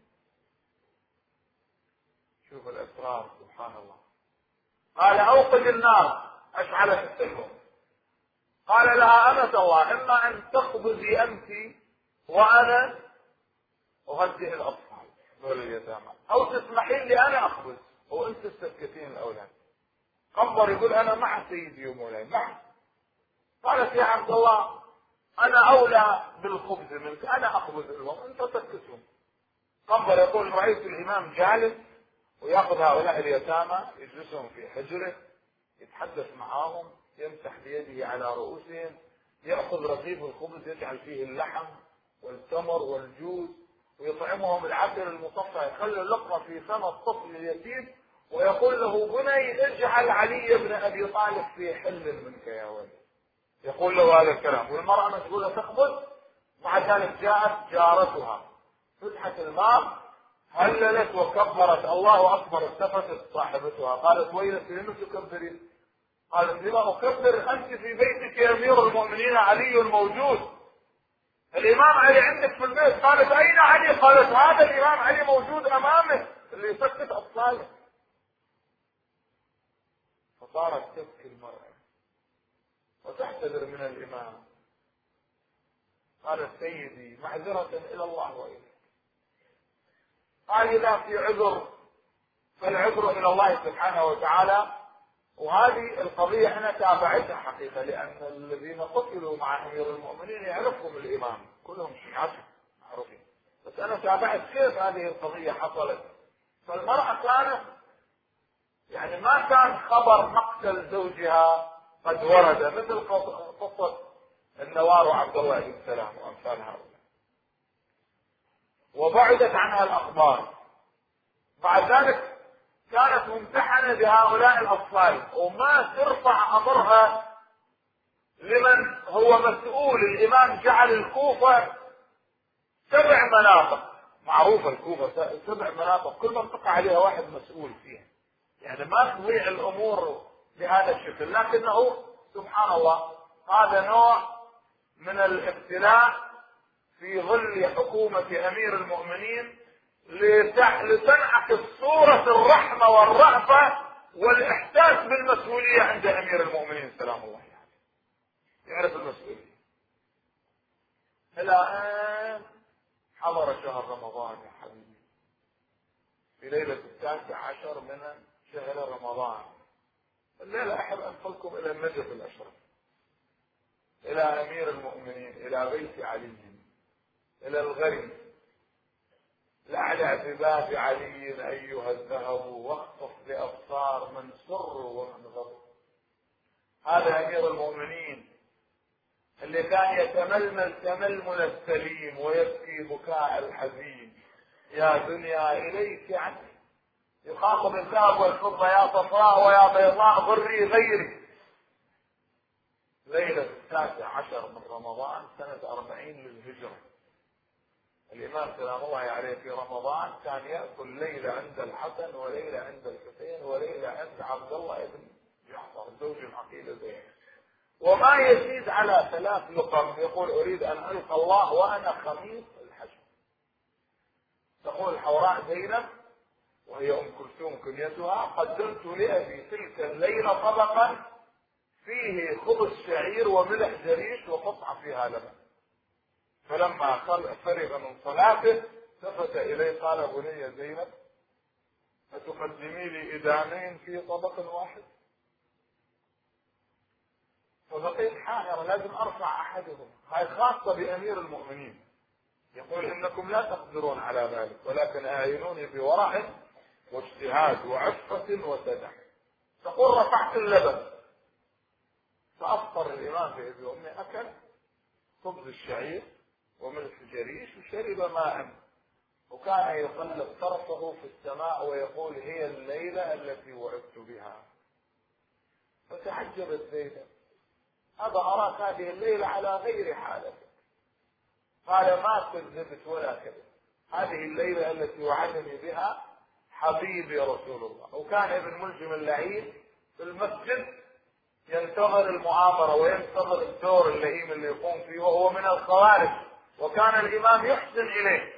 شوف الاسرار سبحان الله. قال اوقد النار، اشعلت التنور. قال لها امة الله اما ان تخبزي انت وانا اهدئ الاطفال دول اليتامى، او تسمحين لي انا اخبز وانت تسكتين الاولاد. قنبر يقول انا مع سيدي ومولاي مع. قالت يا عبد الله انا اولى بالخبز منك، انا اخبز لهم انت تسكتهم. قنبر يقول رايت الامام جالس وياخذ هؤلاء اليتامى يجلسهم في حجره، يتحدث معاهم، يمسح بيده على رؤوسهم، ياخذ رغيف الخبز يجعل فيه اللحم والتمر والجوز ويطعمهم العسل المصفى، يخلي اللقمه في فم الطفل اليتيم ويقول له بني اجعل علي بن ابي طالب في حل منك يا ولد. يقول له هذا الكلام والمراه مشغوله تخبز. مع ذلك جاءت جارتها فتحت الباب هللت وكبرت الله اكبر. التفتت صاحبتها قالت ويلك لم تكبرين؟ قالت لما اكبر؟ انت في بيتك يا امير المؤمنين علي موجود، الامام علي عندك في البيت. قالت اين علي؟ قالت هذا الامام علي موجود امامك اللي يسكت اطفاله. فصارت تبكي المرأة وتحتذر من الامام. قالت سيدي معذرة الى الله واليك. قال اذا في عذر فالعذر الى الله سبحانه وتعالى. وهذه القضية احنا تابعتها حقيقة، لان الذين قتلوا مع امير المؤمنين يعرفهم الامام كلهم شيعته معروفين، بس انا تابعت كيف هذه القضية حصلت. فالمرأة كانت يعني ما كان خبر مقتل زوجها قد ورد مثل قصة النوار وعبد الله بن سلام وامثال هؤلاء، وبعدت عنها الاخبار. بعد ذلك كانت ممتحنة بهؤلاء الأطفال وما ترفع أمرها لمن هو مسؤول. الإمام جعل الكوفة سبع مناطق معروفة، الكوفة سبع مناطق كل منطقة عليها واحد مسؤول فيها، يعني ما تضيع الأمور بهذا الشكل. لكنه سبحان الله هذا نوع من الابتلاء في ظل حكومة أمير المؤمنين لتنعكس صورة الرحمة والرأفة والإحساس بالمسؤولية عند أمير المؤمنين سلام الله عليه. يعني يعرف المسؤولية. إلى أن حضر شهر رمضان يا حبيبي في ليلة التاسع عشر من شهر رمضان. الليلة أحب أنقلكم إلى النجف الأشرف، إلى أمير المؤمنين، إلى بيت علي، إلى الغريب. لعل بباب علي أيها الذهب واخطف بأبصار من سر ومن غضب. هذا أمير المؤمنين اللي كان يتململ تململ السليم ويبكي بكاء الحزين. يا دنيا إليك عني، يخاطب الذهب والفضة يا صفراء ويا بيضاء ضري غيري. ليلة التاسع عشر من رمضان سنة أربعين للهجرة. الإمام سلام الله عليه في رمضان كان يأكل ليلة عند الحسن وليلة عند الحسين وليلة عند عبد الله بن جعفر زوج العقيل زينب، وما يزيد على ثلاث لقم. يقول أريد أن ألقى الله وأنا خميس الحشر. تقول الحوراء زينب وهي أم كلثوم كنيتها قدمت لأبي تلك الليلة طبقا فيه خبز شعير وملح جريش وقطعة فيها لبن. فلما فرغ من صلاته التفت إليه قال بني زينب أتقدمي لي إدامين في طبق واحد؟ فبقيت حائرة لازم أرفع أحدهم. هاي خاصة بأمير المؤمنين، يقول إنكم لا تقدرون على ذلك ولكن أعينوني بورع واجتهاد وعفة وسدح. تقول رفعت اللبن فأفطر الإمام في أبي أمي، أكل خبز الشعير وملح الجريش وشرب ماء، وكان يقلب طرفه في السماء ويقول هي الليلة التي وعدت بها. فتعجبت زينب، هذا أراك هذه الليلة على غير حالتك، قال ما كذبت ولا كذب، هذه الليلة التي وعدني بها حبيبي رسول الله. وكان ابن ملجم اللعين في المسجد ينتظر المؤامرة وينتظر الدور اللئيم اللي يقوم فيه، وهو من الخوارج، وكان الإمام يحسن إليه.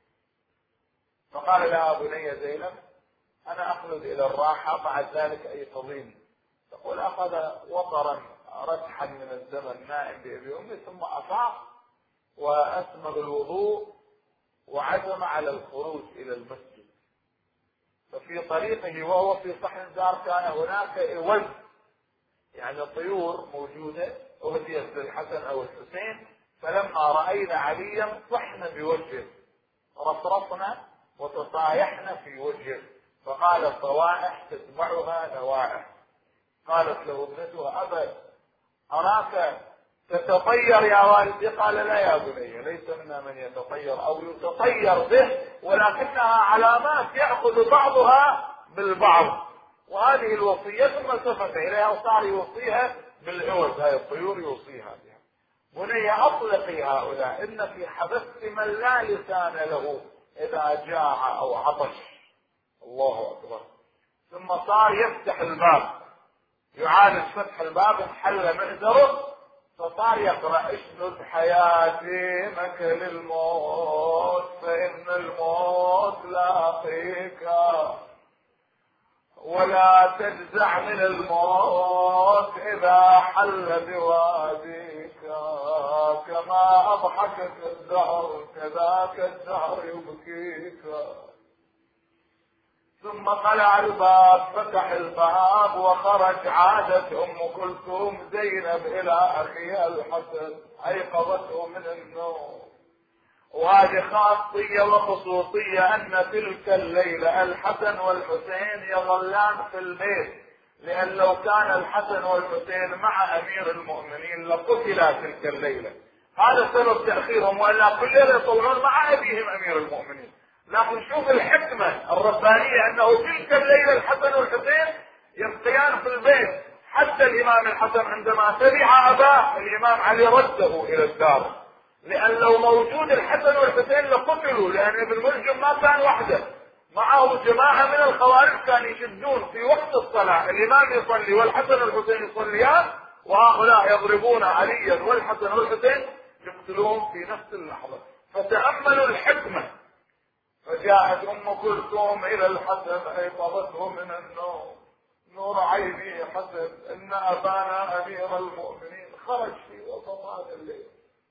فقال لها بني زينب أنا أخلد إلى الراحة، بعد ذلك أي تضيم. تقول أخذ وطرا رجحا من الزمن نائم بأبي أمي، ثم أفاق وأسمغ الوضوء وعزم على الخروج إلى المسجد. ففي طريقه وهو في صحن دار كان هناك إوز، يعني طيور موجودة أهديت للحسن أو الحسين، فلما رأينا عليا صحن بوجهه، رفرفنا وتصايحنا في وجهه، فقال صوائح تتبعها نوائح. قالت له ابنته أبا أراك تتطير يا والدي؟ قال لا يا بني، ليس منا من يتطير أو يتطير به، ولكنها علامات يأخذ بعضها بالبعض. وهذه الوصية ثم التفت إليها وصار يوصيها بالعوز، هاي الطيور يوصيها بها. بني أطلقي هؤلاء، إن في حبست من لا لسان له إذا جاع أو عطش. الله أكبر. ثم صار يفتح الباب، يعالج فتح الباب، انحل مئزره، فصار يقرأ اشدد حياتي مكل الموت فإن الموت لاقيك، ولا تجزع من الموت إذا حل بواديك، كما أضحكك الدهر كذاك الدهر يبكيك. ثم قلع الباب، فتح الباب وخرج. عادت أم كلثوم زينب إلى أخيها الحسن، أيقظته من النوم. وهذه خاصية وخصوصية أن تلك الليلة الحسن والحسين يظلان في البيت، لأن لو كان الحسن والحسين مع أمير المؤمنين لقتلا تلك الليلة. هذا سبب تأخيرهم، وإلا كل ليلة يطلعون مع أبيهم أمير المؤمنين. لكن شوف الحكمة الربانية أنه تلك الليلة الحسن والحسين يبقيان في البيت، حتى الإمام الحسن عندما تبع أباه الإمام علي رده إلى الدار، لأن لو موجود الحسن والحسين لقتلوا، لأن ابن ملجم ما كان وحده، معه جماعة من الخوارج كانوا يشدون في وقت الصلاة، الإمام يصلي والحسن والحسين يصليان، وهؤلاء يضربون عليا والحسن والحسين يقتلون في نفس اللحظة. فتأملوا الحكمة. فجاءت أم كلثوم إلى الحسن أيقظته من النوم، نور عيني حسن إن أبانا أمير المؤمنين خرج في وسط هذا الليل،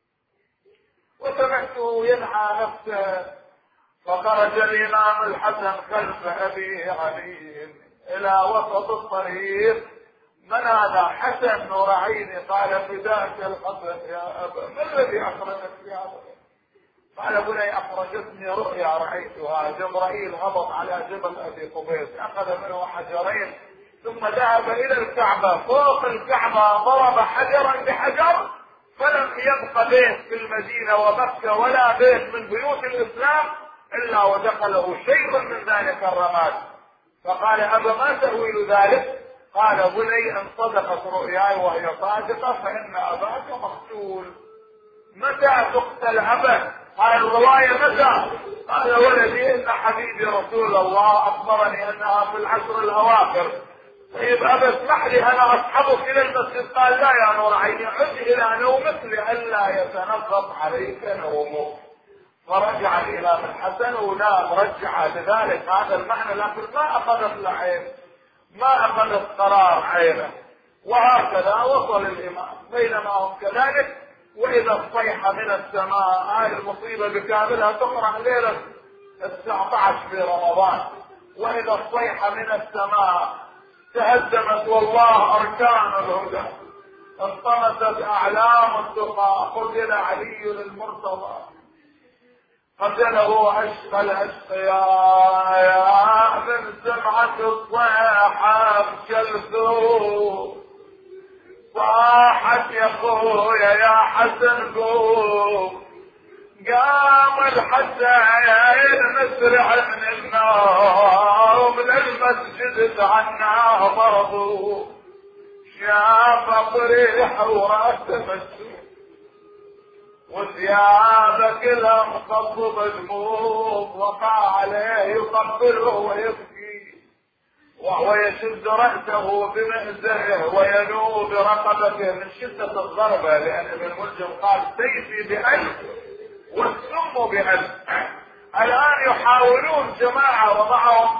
وسمعته ينعى نفسه. فخرج الإمام الحسن خلف أبي علي إلى وسط الطريق. من هذا؟ حسن نور عيني. قال فداك الحسن يا أبا، ما الذي أخرجك في هذا؟ قال بني أخرجتني رؤيا رأيتها، جبرائيل هبط على جبل أبي قبيس أخذ منه حجرين، ثم ذهب إلى الكعبة، فوق الكعبة ضرب حجرا بحجر، فلم يبق بيت في المدينة ومكة ولا بيت من بيوت الإسلام إلا ودخله شيء من ذلك الرماد. فقال أبا ما تأويل ذلك؟ قال بني إن صدقت رؤياي وهي صادقة فإن أباك مقتول. متى تقتل أبا؟ قال الرواية متى؟ قال ولدي إن حبيبي رسول الله أخبرني أنها في العشر الأواخر. طيب أبا اسمح لي أنا أصحبك إلى المسجد. قال لا يا نور عيني، عد إلى نومك لئلا يتنقض عليك نومك. فرجع الإمام الحسن ونام، رجع لذلك هذا المعنى، لكن ما أخذت العين، ما أخذت قرار عينه. وهكذا وصل الإمام. بينما هم كذلك وإذا الصيحة من السماء، هاي المصيبة بكاملها تقرأ ليلة التسعة عشر في رمضان. وإذا الصيحة من السماء تهدمت والله أركان الهدى، انطمست أعلام التقى، قتل علي المرتضى، قتله أشقى الأشقياء من سمعة الصيحة بكلثوم. صاحت يا خويا يا حسن قوم، قام الحسين مسرع من النوم للمسجد تعناه ضربه، شاف ضريح وراسه مسجد. وثيابه كلها مخضبه دموع، وقع عليه يقبله ويبكي وهو يشد رأسه بمئزره وينوب برقبته من شدة الضربة، لأن ابن ملجم قال سيفي بألف والسم بألف. الآن يحاولون جماعة ومعهم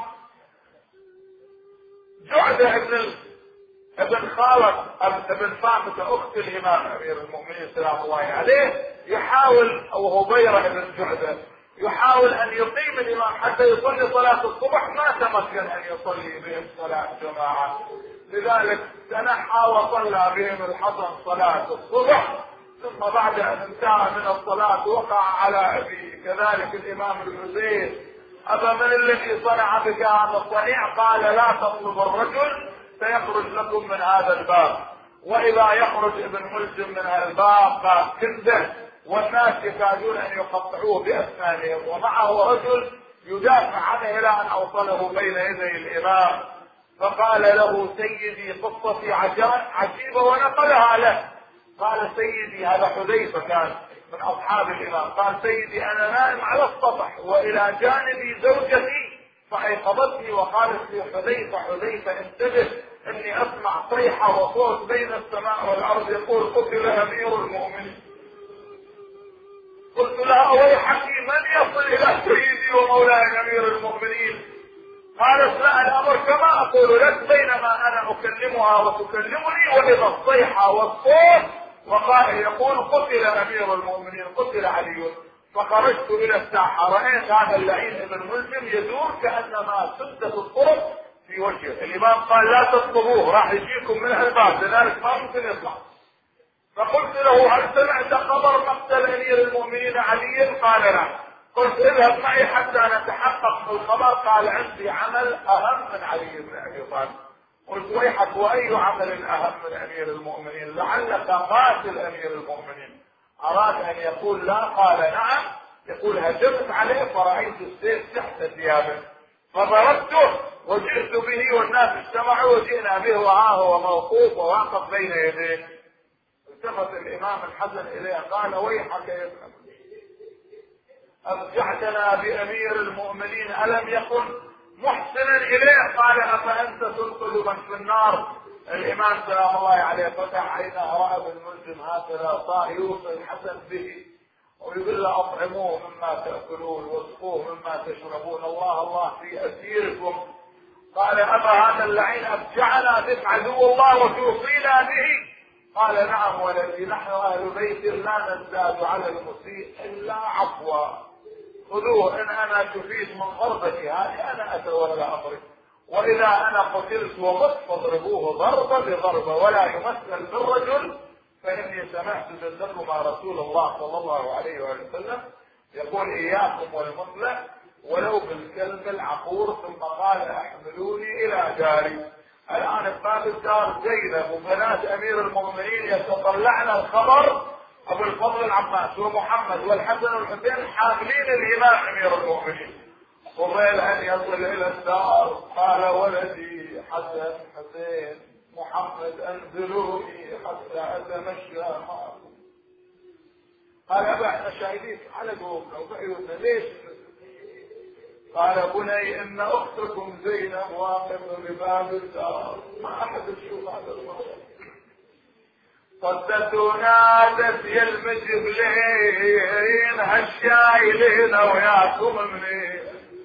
جعدة ابن ابن خالد ابن فاطمة أخت الإمام أمير المؤمنين سلام الله عليه، يحاول أو هبيرة ابن جعدة يحاول أن يقيم الإمام حتى يصلي صلاة الصبح، ما تمكن أن يصلي بهم صلاة جماعة، لذلك تنحى وصلى بهم الحسن صلاة الصبح، ثم بعد أن انتهى من الصلاة وقع على أبيه. كذلك الإمام الحسين: أبا من الذي صنع بك هذا الصنيع؟ قال: لا تطلب الرجل سيخرج لكم من هذا الباب. وإذا يخرج ابن ملجم من الباب باب كنده والناس يكادون أن يقطعوه بأسنانهم، ومعه رجل يدافع عنه إلى أن أوصله بين يدي الإمام، فقال له: سيدي قصتي عجيبة، ونقلها له. قال: سيدي، هذا حذيفة كان من أصحاب الإمام، قال: سيدي أنا نائم على السطح وإلى جانبي زوجتي فأيقظتني وقالت لي: حذيفة حذيفة انتبه، إني أسمع صيحة وصوت بين السماء والأرض يقول: قتل أمير المؤمنين. قلت لها: ويحك، من يصل إلى سيدي ومولاي أمير المؤمنين؟ قالت: لا، الأمر كما أقول لك، بينما أنا أكلمها وتكلمني وإذا الصيحة والصوت وقال يقول: قتل أمير المؤمنين، قتل علي. فخرجت إلى الساحة، رأيت هذا اللعين ابن ملجم يدور كأنما سدت الطرق في وجهه. الإمام قال: لا تطلبوه، راح يجيكم من الباب، لذلك ما ممكن يطلع. فقلت له: هل سمعت خبر مقتل أمير المؤمنين علي؟ قال: لا. قلت: اذهب معي حتى نتحقق بالخبر. قال: عندي عمل أهم من علي بن أبي طالب. قلت: ويحك، وأي عمل أهم من أمير المؤمنين؟ لعلك قاتل أمير المؤمنين. أراد أن يقول لا، قال: نعم. يقول: هجمت عليه فرأيت السيف تحت ثيابه فضربته وجئت به والناس اجتمعوا وجئنا به وها هو موقوف وواقف بين يديه. التفت الإمام الحسن إليه قال: ويحك يا ابن أرجعتنا بأمير المؤمنين، ألم يكن محسنا إليه؟ قال: أفأنت تنقذ من في النار؟ الإمام سلام الله عليه فتح عينه، رأى ابن ملجم هكذا صار يوصي الحسن به ويقول له: أطعموه مما تأكلون واسقوه مما تشربون، الله الله في أسيركم. قال: أبا هذا اللعين أفجعنا بك عدو الله وتوصينا به؟ قال: نعم ولدي، نحن أهل بيت لا نزداد على المسيء إلا عفوا، خذوه، إن أنا شفيت من ضربتي هذه أنا أتولى أمري، وإذا أنا قتلت ومت فاضربوه ضربة بضربة ولا يمثل بالرجل، فإني سمعت جدكما رسول الله صلى الله عليه وسلم يقول: إياكم والمثلة ولو بالكلب العقور. ثم قال: احملوني إلى داري. الآن باب الدار زينب وبنات أمير المؤمنين يتطلعن الخبر، أبو الفضل العباس ومحمد والحسن والحسين حاملين الإمام أمير المؤمنين. قبل أن يصل إلى الدار قال: ولدي حسن حسين محمد أنزلوني حتى أتمشى معكم. قال: أبا احنا شاهدين على قلوبنا وبعيوننا، ليش؟ قال: بني إن أختكم زينب واقفة بباب الدار، ما أحد يشوف هذا الموضوع. صدت ونادت: يا المجبلين هالشايلين وياكم منين،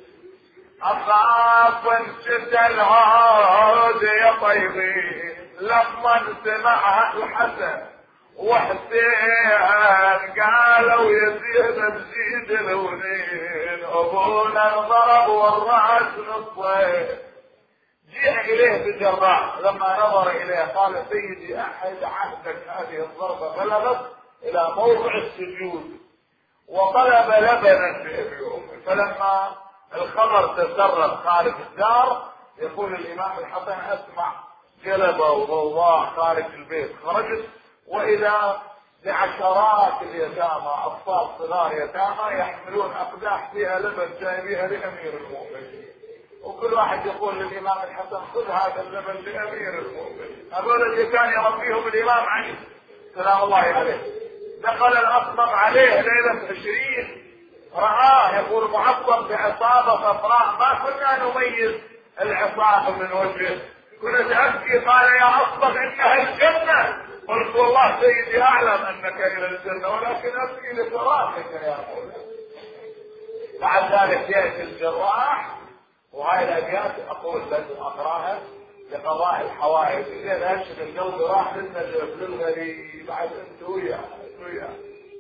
أخاف انشد العود يا طيبين. لما سمعها الحسن وحسين قالوا: يزيد بزيد الونين، ابونا انضرب والرأس نصين. جاء اليه بجراح، لما نظر اليه قال: سيدي احد عهدك هذه الضربة بلغت الى موضع السجود وطلب لبنا في ابي امي. فلما الخبر تسرب خارج الدار يقول الامام الحسن: اسمع جلبة وضوضاء خارج البيت. خرجت واذا بعشرات اليتامى، اطفال صغار يتامى يحملون اقداح فيها لبن جايبيها لامير المؤمنين، وكل واحد يقول للامام الحسن: خذ هذا اللبن لامير المؤمنين. هذول اللي كان يربيهم الامام علي سلام الله عليه. دخل الأصبغ عليه ليلة عشرين، رآه يقول معظم بعصابة صفراء، ما كنا نميز العصابة من وجهه، كنت أبكي. قال يا أصبغ إنها الجنة. قلت والله سيدي أعلم أنك إلى الجنة، ولكن أبكي لفراقك يا مولاي. بعد ذلك يأتي الجراح، وهاي الأبيات أقول لازم أقراها لقضاء الحوائج. إذا أشهد القلب راح للنجف للغريب بعد أنت وياه وياه.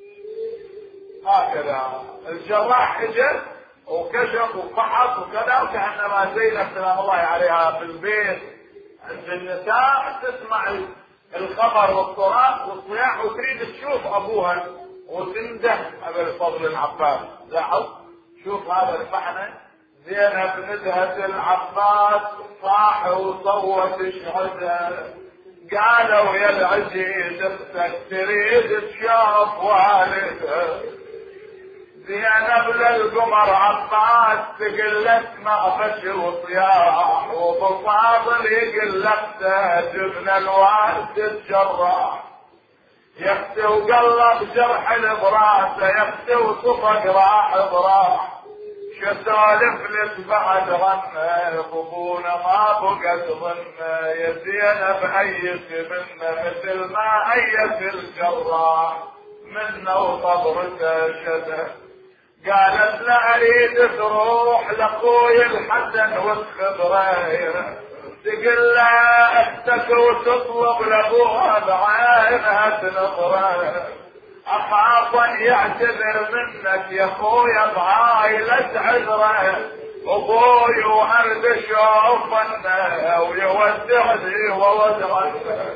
هكذا الجراح اجى وكشف وفحص وكذا، وكأنما زينب سلام الله عليها في البيت عند النساء تسمع الخبر والصراخ والصياح وتريد تشوف ابوها وتنده ابا الفضل العباس. لاحظ شوف هذا المعنى. زينب ندهت العباس صاح وصوت شهدها، قالوا يا العزيز اختك تريد تشوف والدها. زينب للقمر عباس تقلت ما فش وصياح، وبفاضل يقلت جبن الوالد الجراح. يختي وقلب جرح براسه، يختي وصفق راح براح. شسالف لك بعد غنى بابونا ما بقت ظنه، يا زينب ايس منه مثل ما ايس الجراح منه وصبرته شده. قالت لا اريد تروح لاخوي الحسن والخضرين، تقول له اختك وتطلب لابوها بعينها تنظره. اخاف ان يعتذر منك يا اخويا بعايلة عذره، ابوي وارد اشوفنه ويودعني وودعه،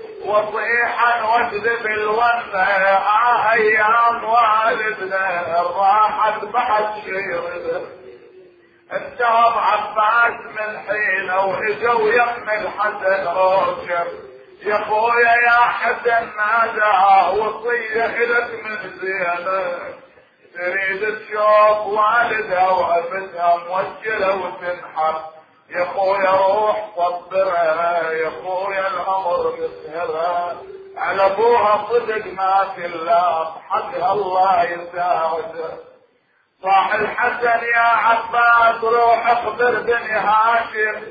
وصيحا واكذب الونه اه ايام والدنا راحت بعد شيرده. انتهب عباس من حينه واجوا يم الحسن روشر، يا خويا يا حسن ناداه وصيح لك من زينب، تريد تشوف والدها وابدها موجله وتنحر. يا خويا روح صبرها، يا خويا الامر مسهرها، على ابوها صدق ما كلاب حقها الله يساعده. صاح الحسن يا عباس روح اخبر بني هاشم،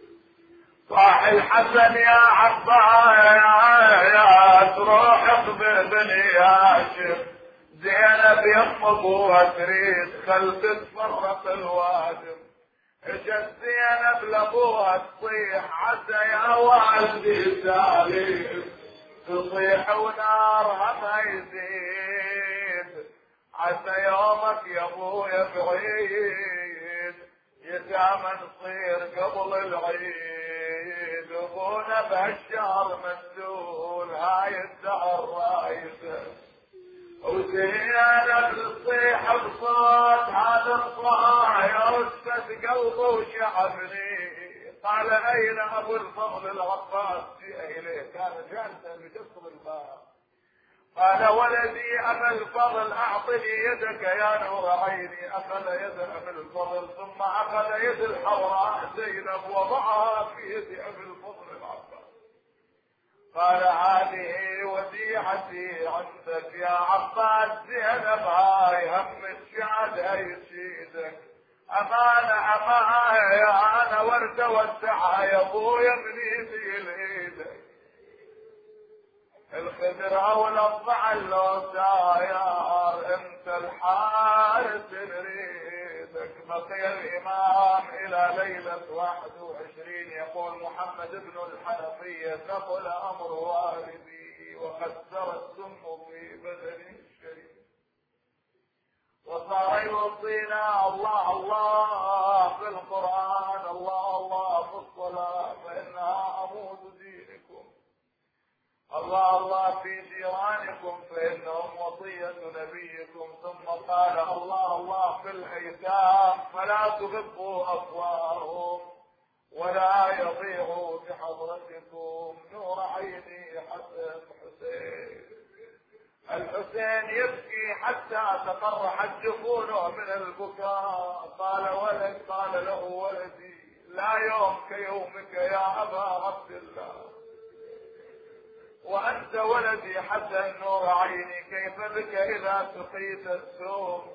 صاح الحسن يا عباس روح اخبر بني هاشم. زينب يم ابوها تريد خل تتفرق الوادم، اجت زينب لابوها تصيح عسى يا والدي سالم، تصيح ونارها ما يزيد، عسى يومك يا ابويا بعيد، يتامى نصير قبل العيد، ابونا بهالشهر مسؤول هاي الدهر رايته. وزينب تصيح بصوت هذا الصايع وسد قلبه وشعبني. قال اين ابو الفضل العباس؟ جاء اليه كان جالسا بجسر الباب. قال ولدي ابا الفضل اعطني يدك يا نور عيني. اخذ يد ابي الفضل ثم اخذ يد الحوراء زينب وضعها في يد ابي الفضل العباس. قال هذه وديعتي عندك يا عباس، زينب هاي هم الشهادة يشيدك، امانة امانة يا انا ورد وسعها يا ابويا من ايدي لايدك. الخضر والضع لو ساير انت الحارس نريدك. بقي الامام الى ليلة واحد وعشرين يقول محمد بن الحنفية ثقل امر والدي وقد سرى السم في بدني الشريف، وصار يوصينا الله الله في القرآن، الله الله في الصلاة فإنها عمود دينكم، الله الله في جيرانكم فإنهم وصية نبيكم. ثم قال الله الله في الأيتام فلا تغضوا أفواههم ولا يضيعوا بحضرتكم. نور عيني حسن حسين. الحسين يبكي حتى تقرحت جفونه من البكاء. قال ولد قال له ولدي لا يوم كيومك يا أبا عبد الله، وأنت أنت ولدي حسن نور عيني، كيف بك إذا سقيت السوم.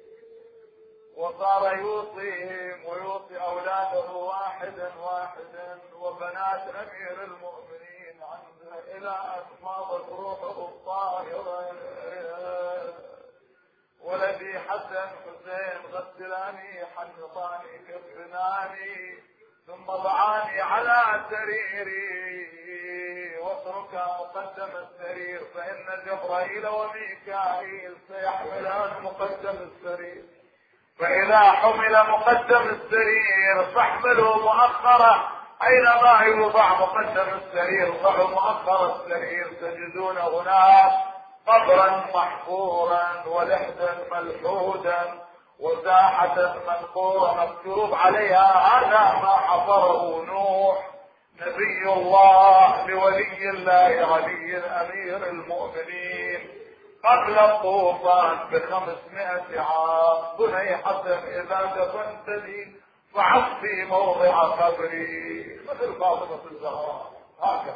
وصار يوصيهم ويوصي أولاده واحدا واحدا وبنات أمير المؤمنين عنده إلى أن فاضت روحه الطاهرة. ولدي حسن حسين غسلاني حنطاني كفناني ثم ضعاني على سريري واترك مقدم السرير، فإن جبرائيل وميكائيل سيحملان مقدم السرير. فإذا حمل مقدم السرير فاحمله مؤخرة، أينما يوضع مقدم السرير ضعوا مؤخر السرير، تجدون هناك قبرا محفورا ولحدا ملحودا وساحة منقورة مكتوب عليها هذا ما حفره نوح نبي الله لولي الله علي أمير المؤمنين قبل الطوفان بخمسمائة عام. بني حسن إذا دفنتني فعصي موضع قبري، مثل فاطمة الزهراء هكذا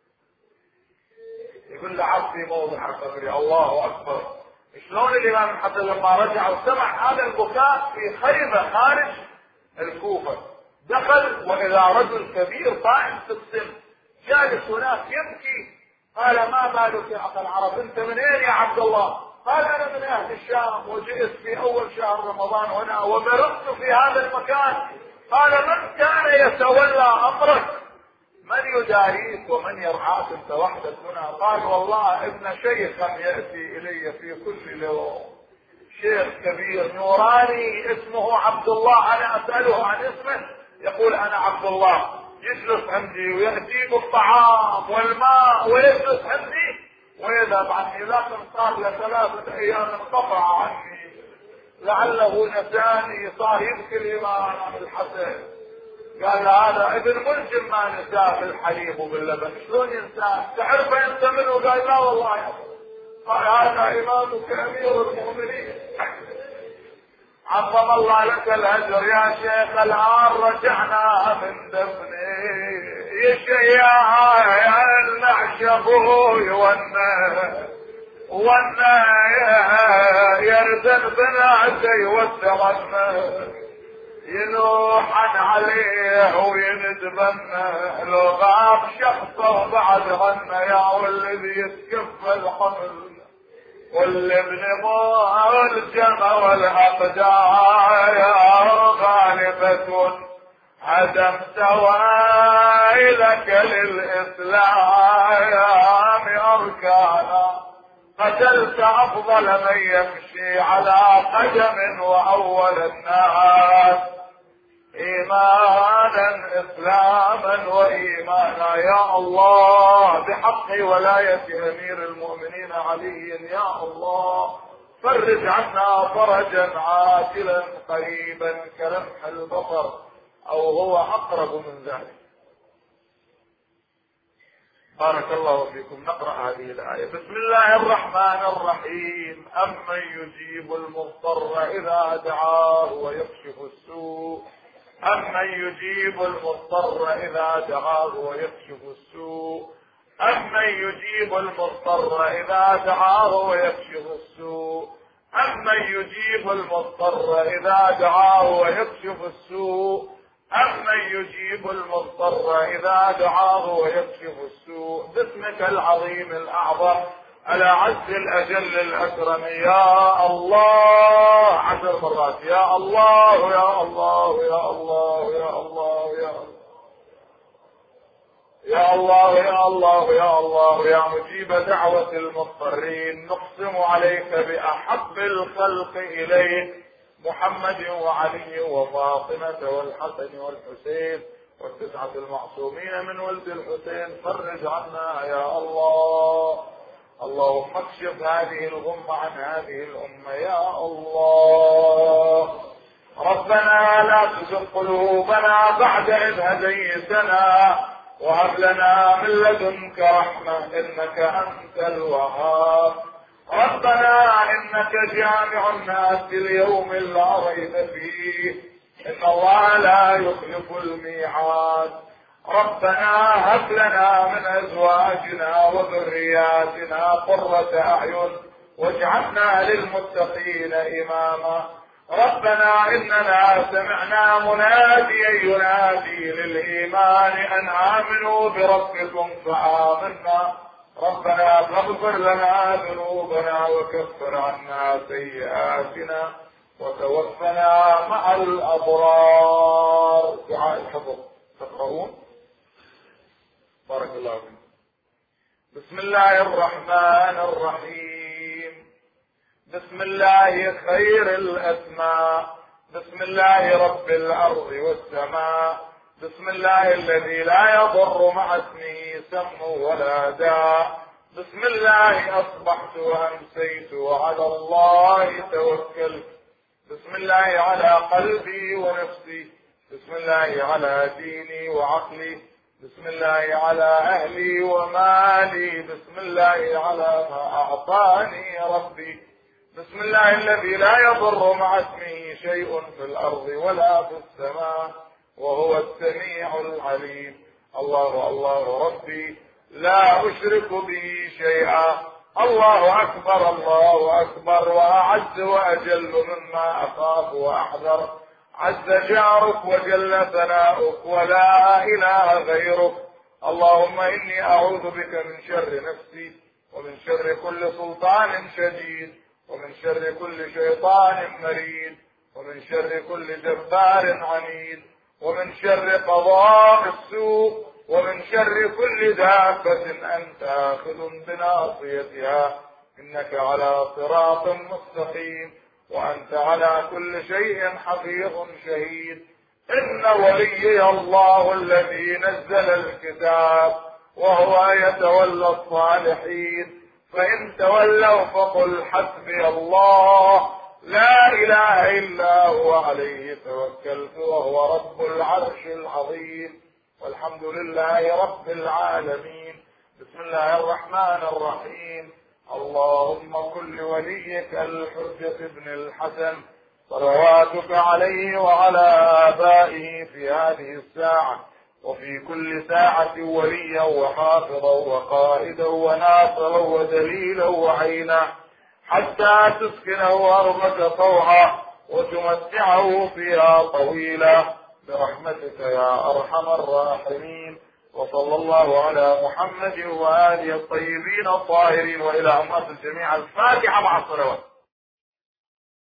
يقول له عصي موضع قبري. الله أكبر. شلون الإمام الحسن لما رجع وسمع هذا البكاء في خيمة خارج الكوفة دخل وإذا رجل كبير قائم في السن جالس هناك يبكي. قال ما بالك يا أخي العرب، أنت من أين يا عبد الله؟ قال أنا من أهل الشام وجئت في أول شهر رمضان هنا ومرضت في هذا المكان. قال من كان يتولى أمرك؟ من يداريك ومن يرعاك أنت وحدك هنا؟ قال والله ابن شيخا يأتي إلي في كل يوم، شيخ كبير نوراني اسمه عبد الله، أنا أسأله عن اسمه يقول أنا عبد الله، يجلس عندي ويأتي بالطعام والماء ويجلس عندي ويذهب عني، لكن صار له ثلاثة أيام انقطع عني، لعله نساني. صار يبكي الإمام الحسن قال هذا ابن ملجم ما نساه بالحليب وباللبن، شلون ينساه؟ تعرف انت منه؟ قال لا والله يا أخي. قال هذا إمامك أمير المؤمنين عظم الله لك الأجر يا شيخ. الآن رجعنا من دفني يشيا النعش ابوي ونا ونا يرزن بنعتي والسغن ينوحن عليه ويندبن لو غاب شخصه بعد غنى يا والذي يتكفى الحمل واللي بنموه الجمع والأقدار غالبة عدم سوائلك للإسلام أركانا. قتلت أفضل من يمشي على قدم وأول الناس إيمانا إسلاما وإيمانا. يا الله بحق ولاية أمير المؤمنين علي يا الله فرج عنا فرجا عاجلا قريبا كلمح البصر أو هو أقرب من ذلك. بارك الله فيكم. نقرأ هذه الآية. بسم الله الرحمن الرحيم. أمن يجيب المضطر إذا دعاه ويكشف السوء أمن يجيب المضطر إذا دعاه ويكشف السوء أمن يجيب المضطر إذا دعاه ويكشف السوء أمن يجيب المضطر إذا دعاه ويكشف السوء أمن يجيب المضطر إذا دعاه ويكشف السوء. باسمك العظيم الأعظم الأعز الأجل الأكرم يا الله عشر مرات يا الله يا الله يا الله يا الله يا الله يا الله يا الله يا الله يا مجيب دعوة المضطرين. نقسم عليك بأحب الخلق إليك محمد وعلي وفاطمة والحسن والحسين والتسعة المعصومين من ولد الحسين. فرج عنا يا الله. اللهم اكشف هذه الغمة عن هذه الأمة يا الله. ربنا لا تزغ قلوبنا بعد إذ هديتنا وهب لنا من لدنك رحمة إنك أنت الوهاب. ربنا إنك جامع الناس ليوم لا ريب فيه إن الله لا يخلف الميعاد. ربنا هب لنا من أزواجنا وذرياتنا قرة أعين واجعلنا للمتقين إماما. ربنا إننا سمعنا مناديا ينادي للإيمان أن آمنوا بربكم فآمنا. ربنا فاغفر لنا ذنوبنا وكفر عنا سيئاتنا وتوفنا مع الأبرار. دعاء الحفظ تقرؤون. بارك الله فيكم. بسم الله الرحمن الرحيم. بسم الله خير الأسماء. بسم الله رب الأرض والسماء. بسم الله الذي لا يضر مع اسمه سم ولا داء. بسم الله أصبحت وأمسيت وعلى الله توكلت. بسم الله على قلبي ونفسي. بسم الله على ديني وعقلي. بسم الله على أهلي ومالي. بسم الله على ما أعطاني ربي. بسم الله الذي لا يضر مع اسمه شيء في الأرض ولا في السماء وهو السميع العليم. الله الله ربي لا أشرك به شيئا. الله أكبر الله أكبر وأعز وأجل مما أخاف وأحذر. عز جارك وجل ثناؤك ولا إله غيرك. اللهم إني أعوذ بك من شر نفسي ومن شر كل سلطان شديد ومن شر كل شيطان مريد ومن شر كل جبار عنيد ومن شر قضاء السوء ومن شر كل دابة أنت آخذ بناصيتها. إنك على صراط مستقيم وأنت على كل شيء حفيظ شهيد. إن وليي الله الذي نزل الكتاب وهو يتولى الصالحين. فإن تولوا فقل حسبي الله لا إله إلا هو عليه توكلت وهو رب العرش العظيم. والحمد لله رب العالمين. بسم الله الرحمن الرحيم. اللهم كن لوليك الحجة ابن الحسن صلواتك عليه وعلى آبائه في هذه الساعة وفي كل ساعة وليا وحافظا وقائدا وناصرا ودليلا وعينا حتى تسكنه أرضك طوعا وتمتعه فيها طويلا برحمتك يا أرحم الراحمين. وصلى الله على محمد وآله الطيبين الطاهرين وإلى أمة الجميع. الفاتحة مع الصلوات.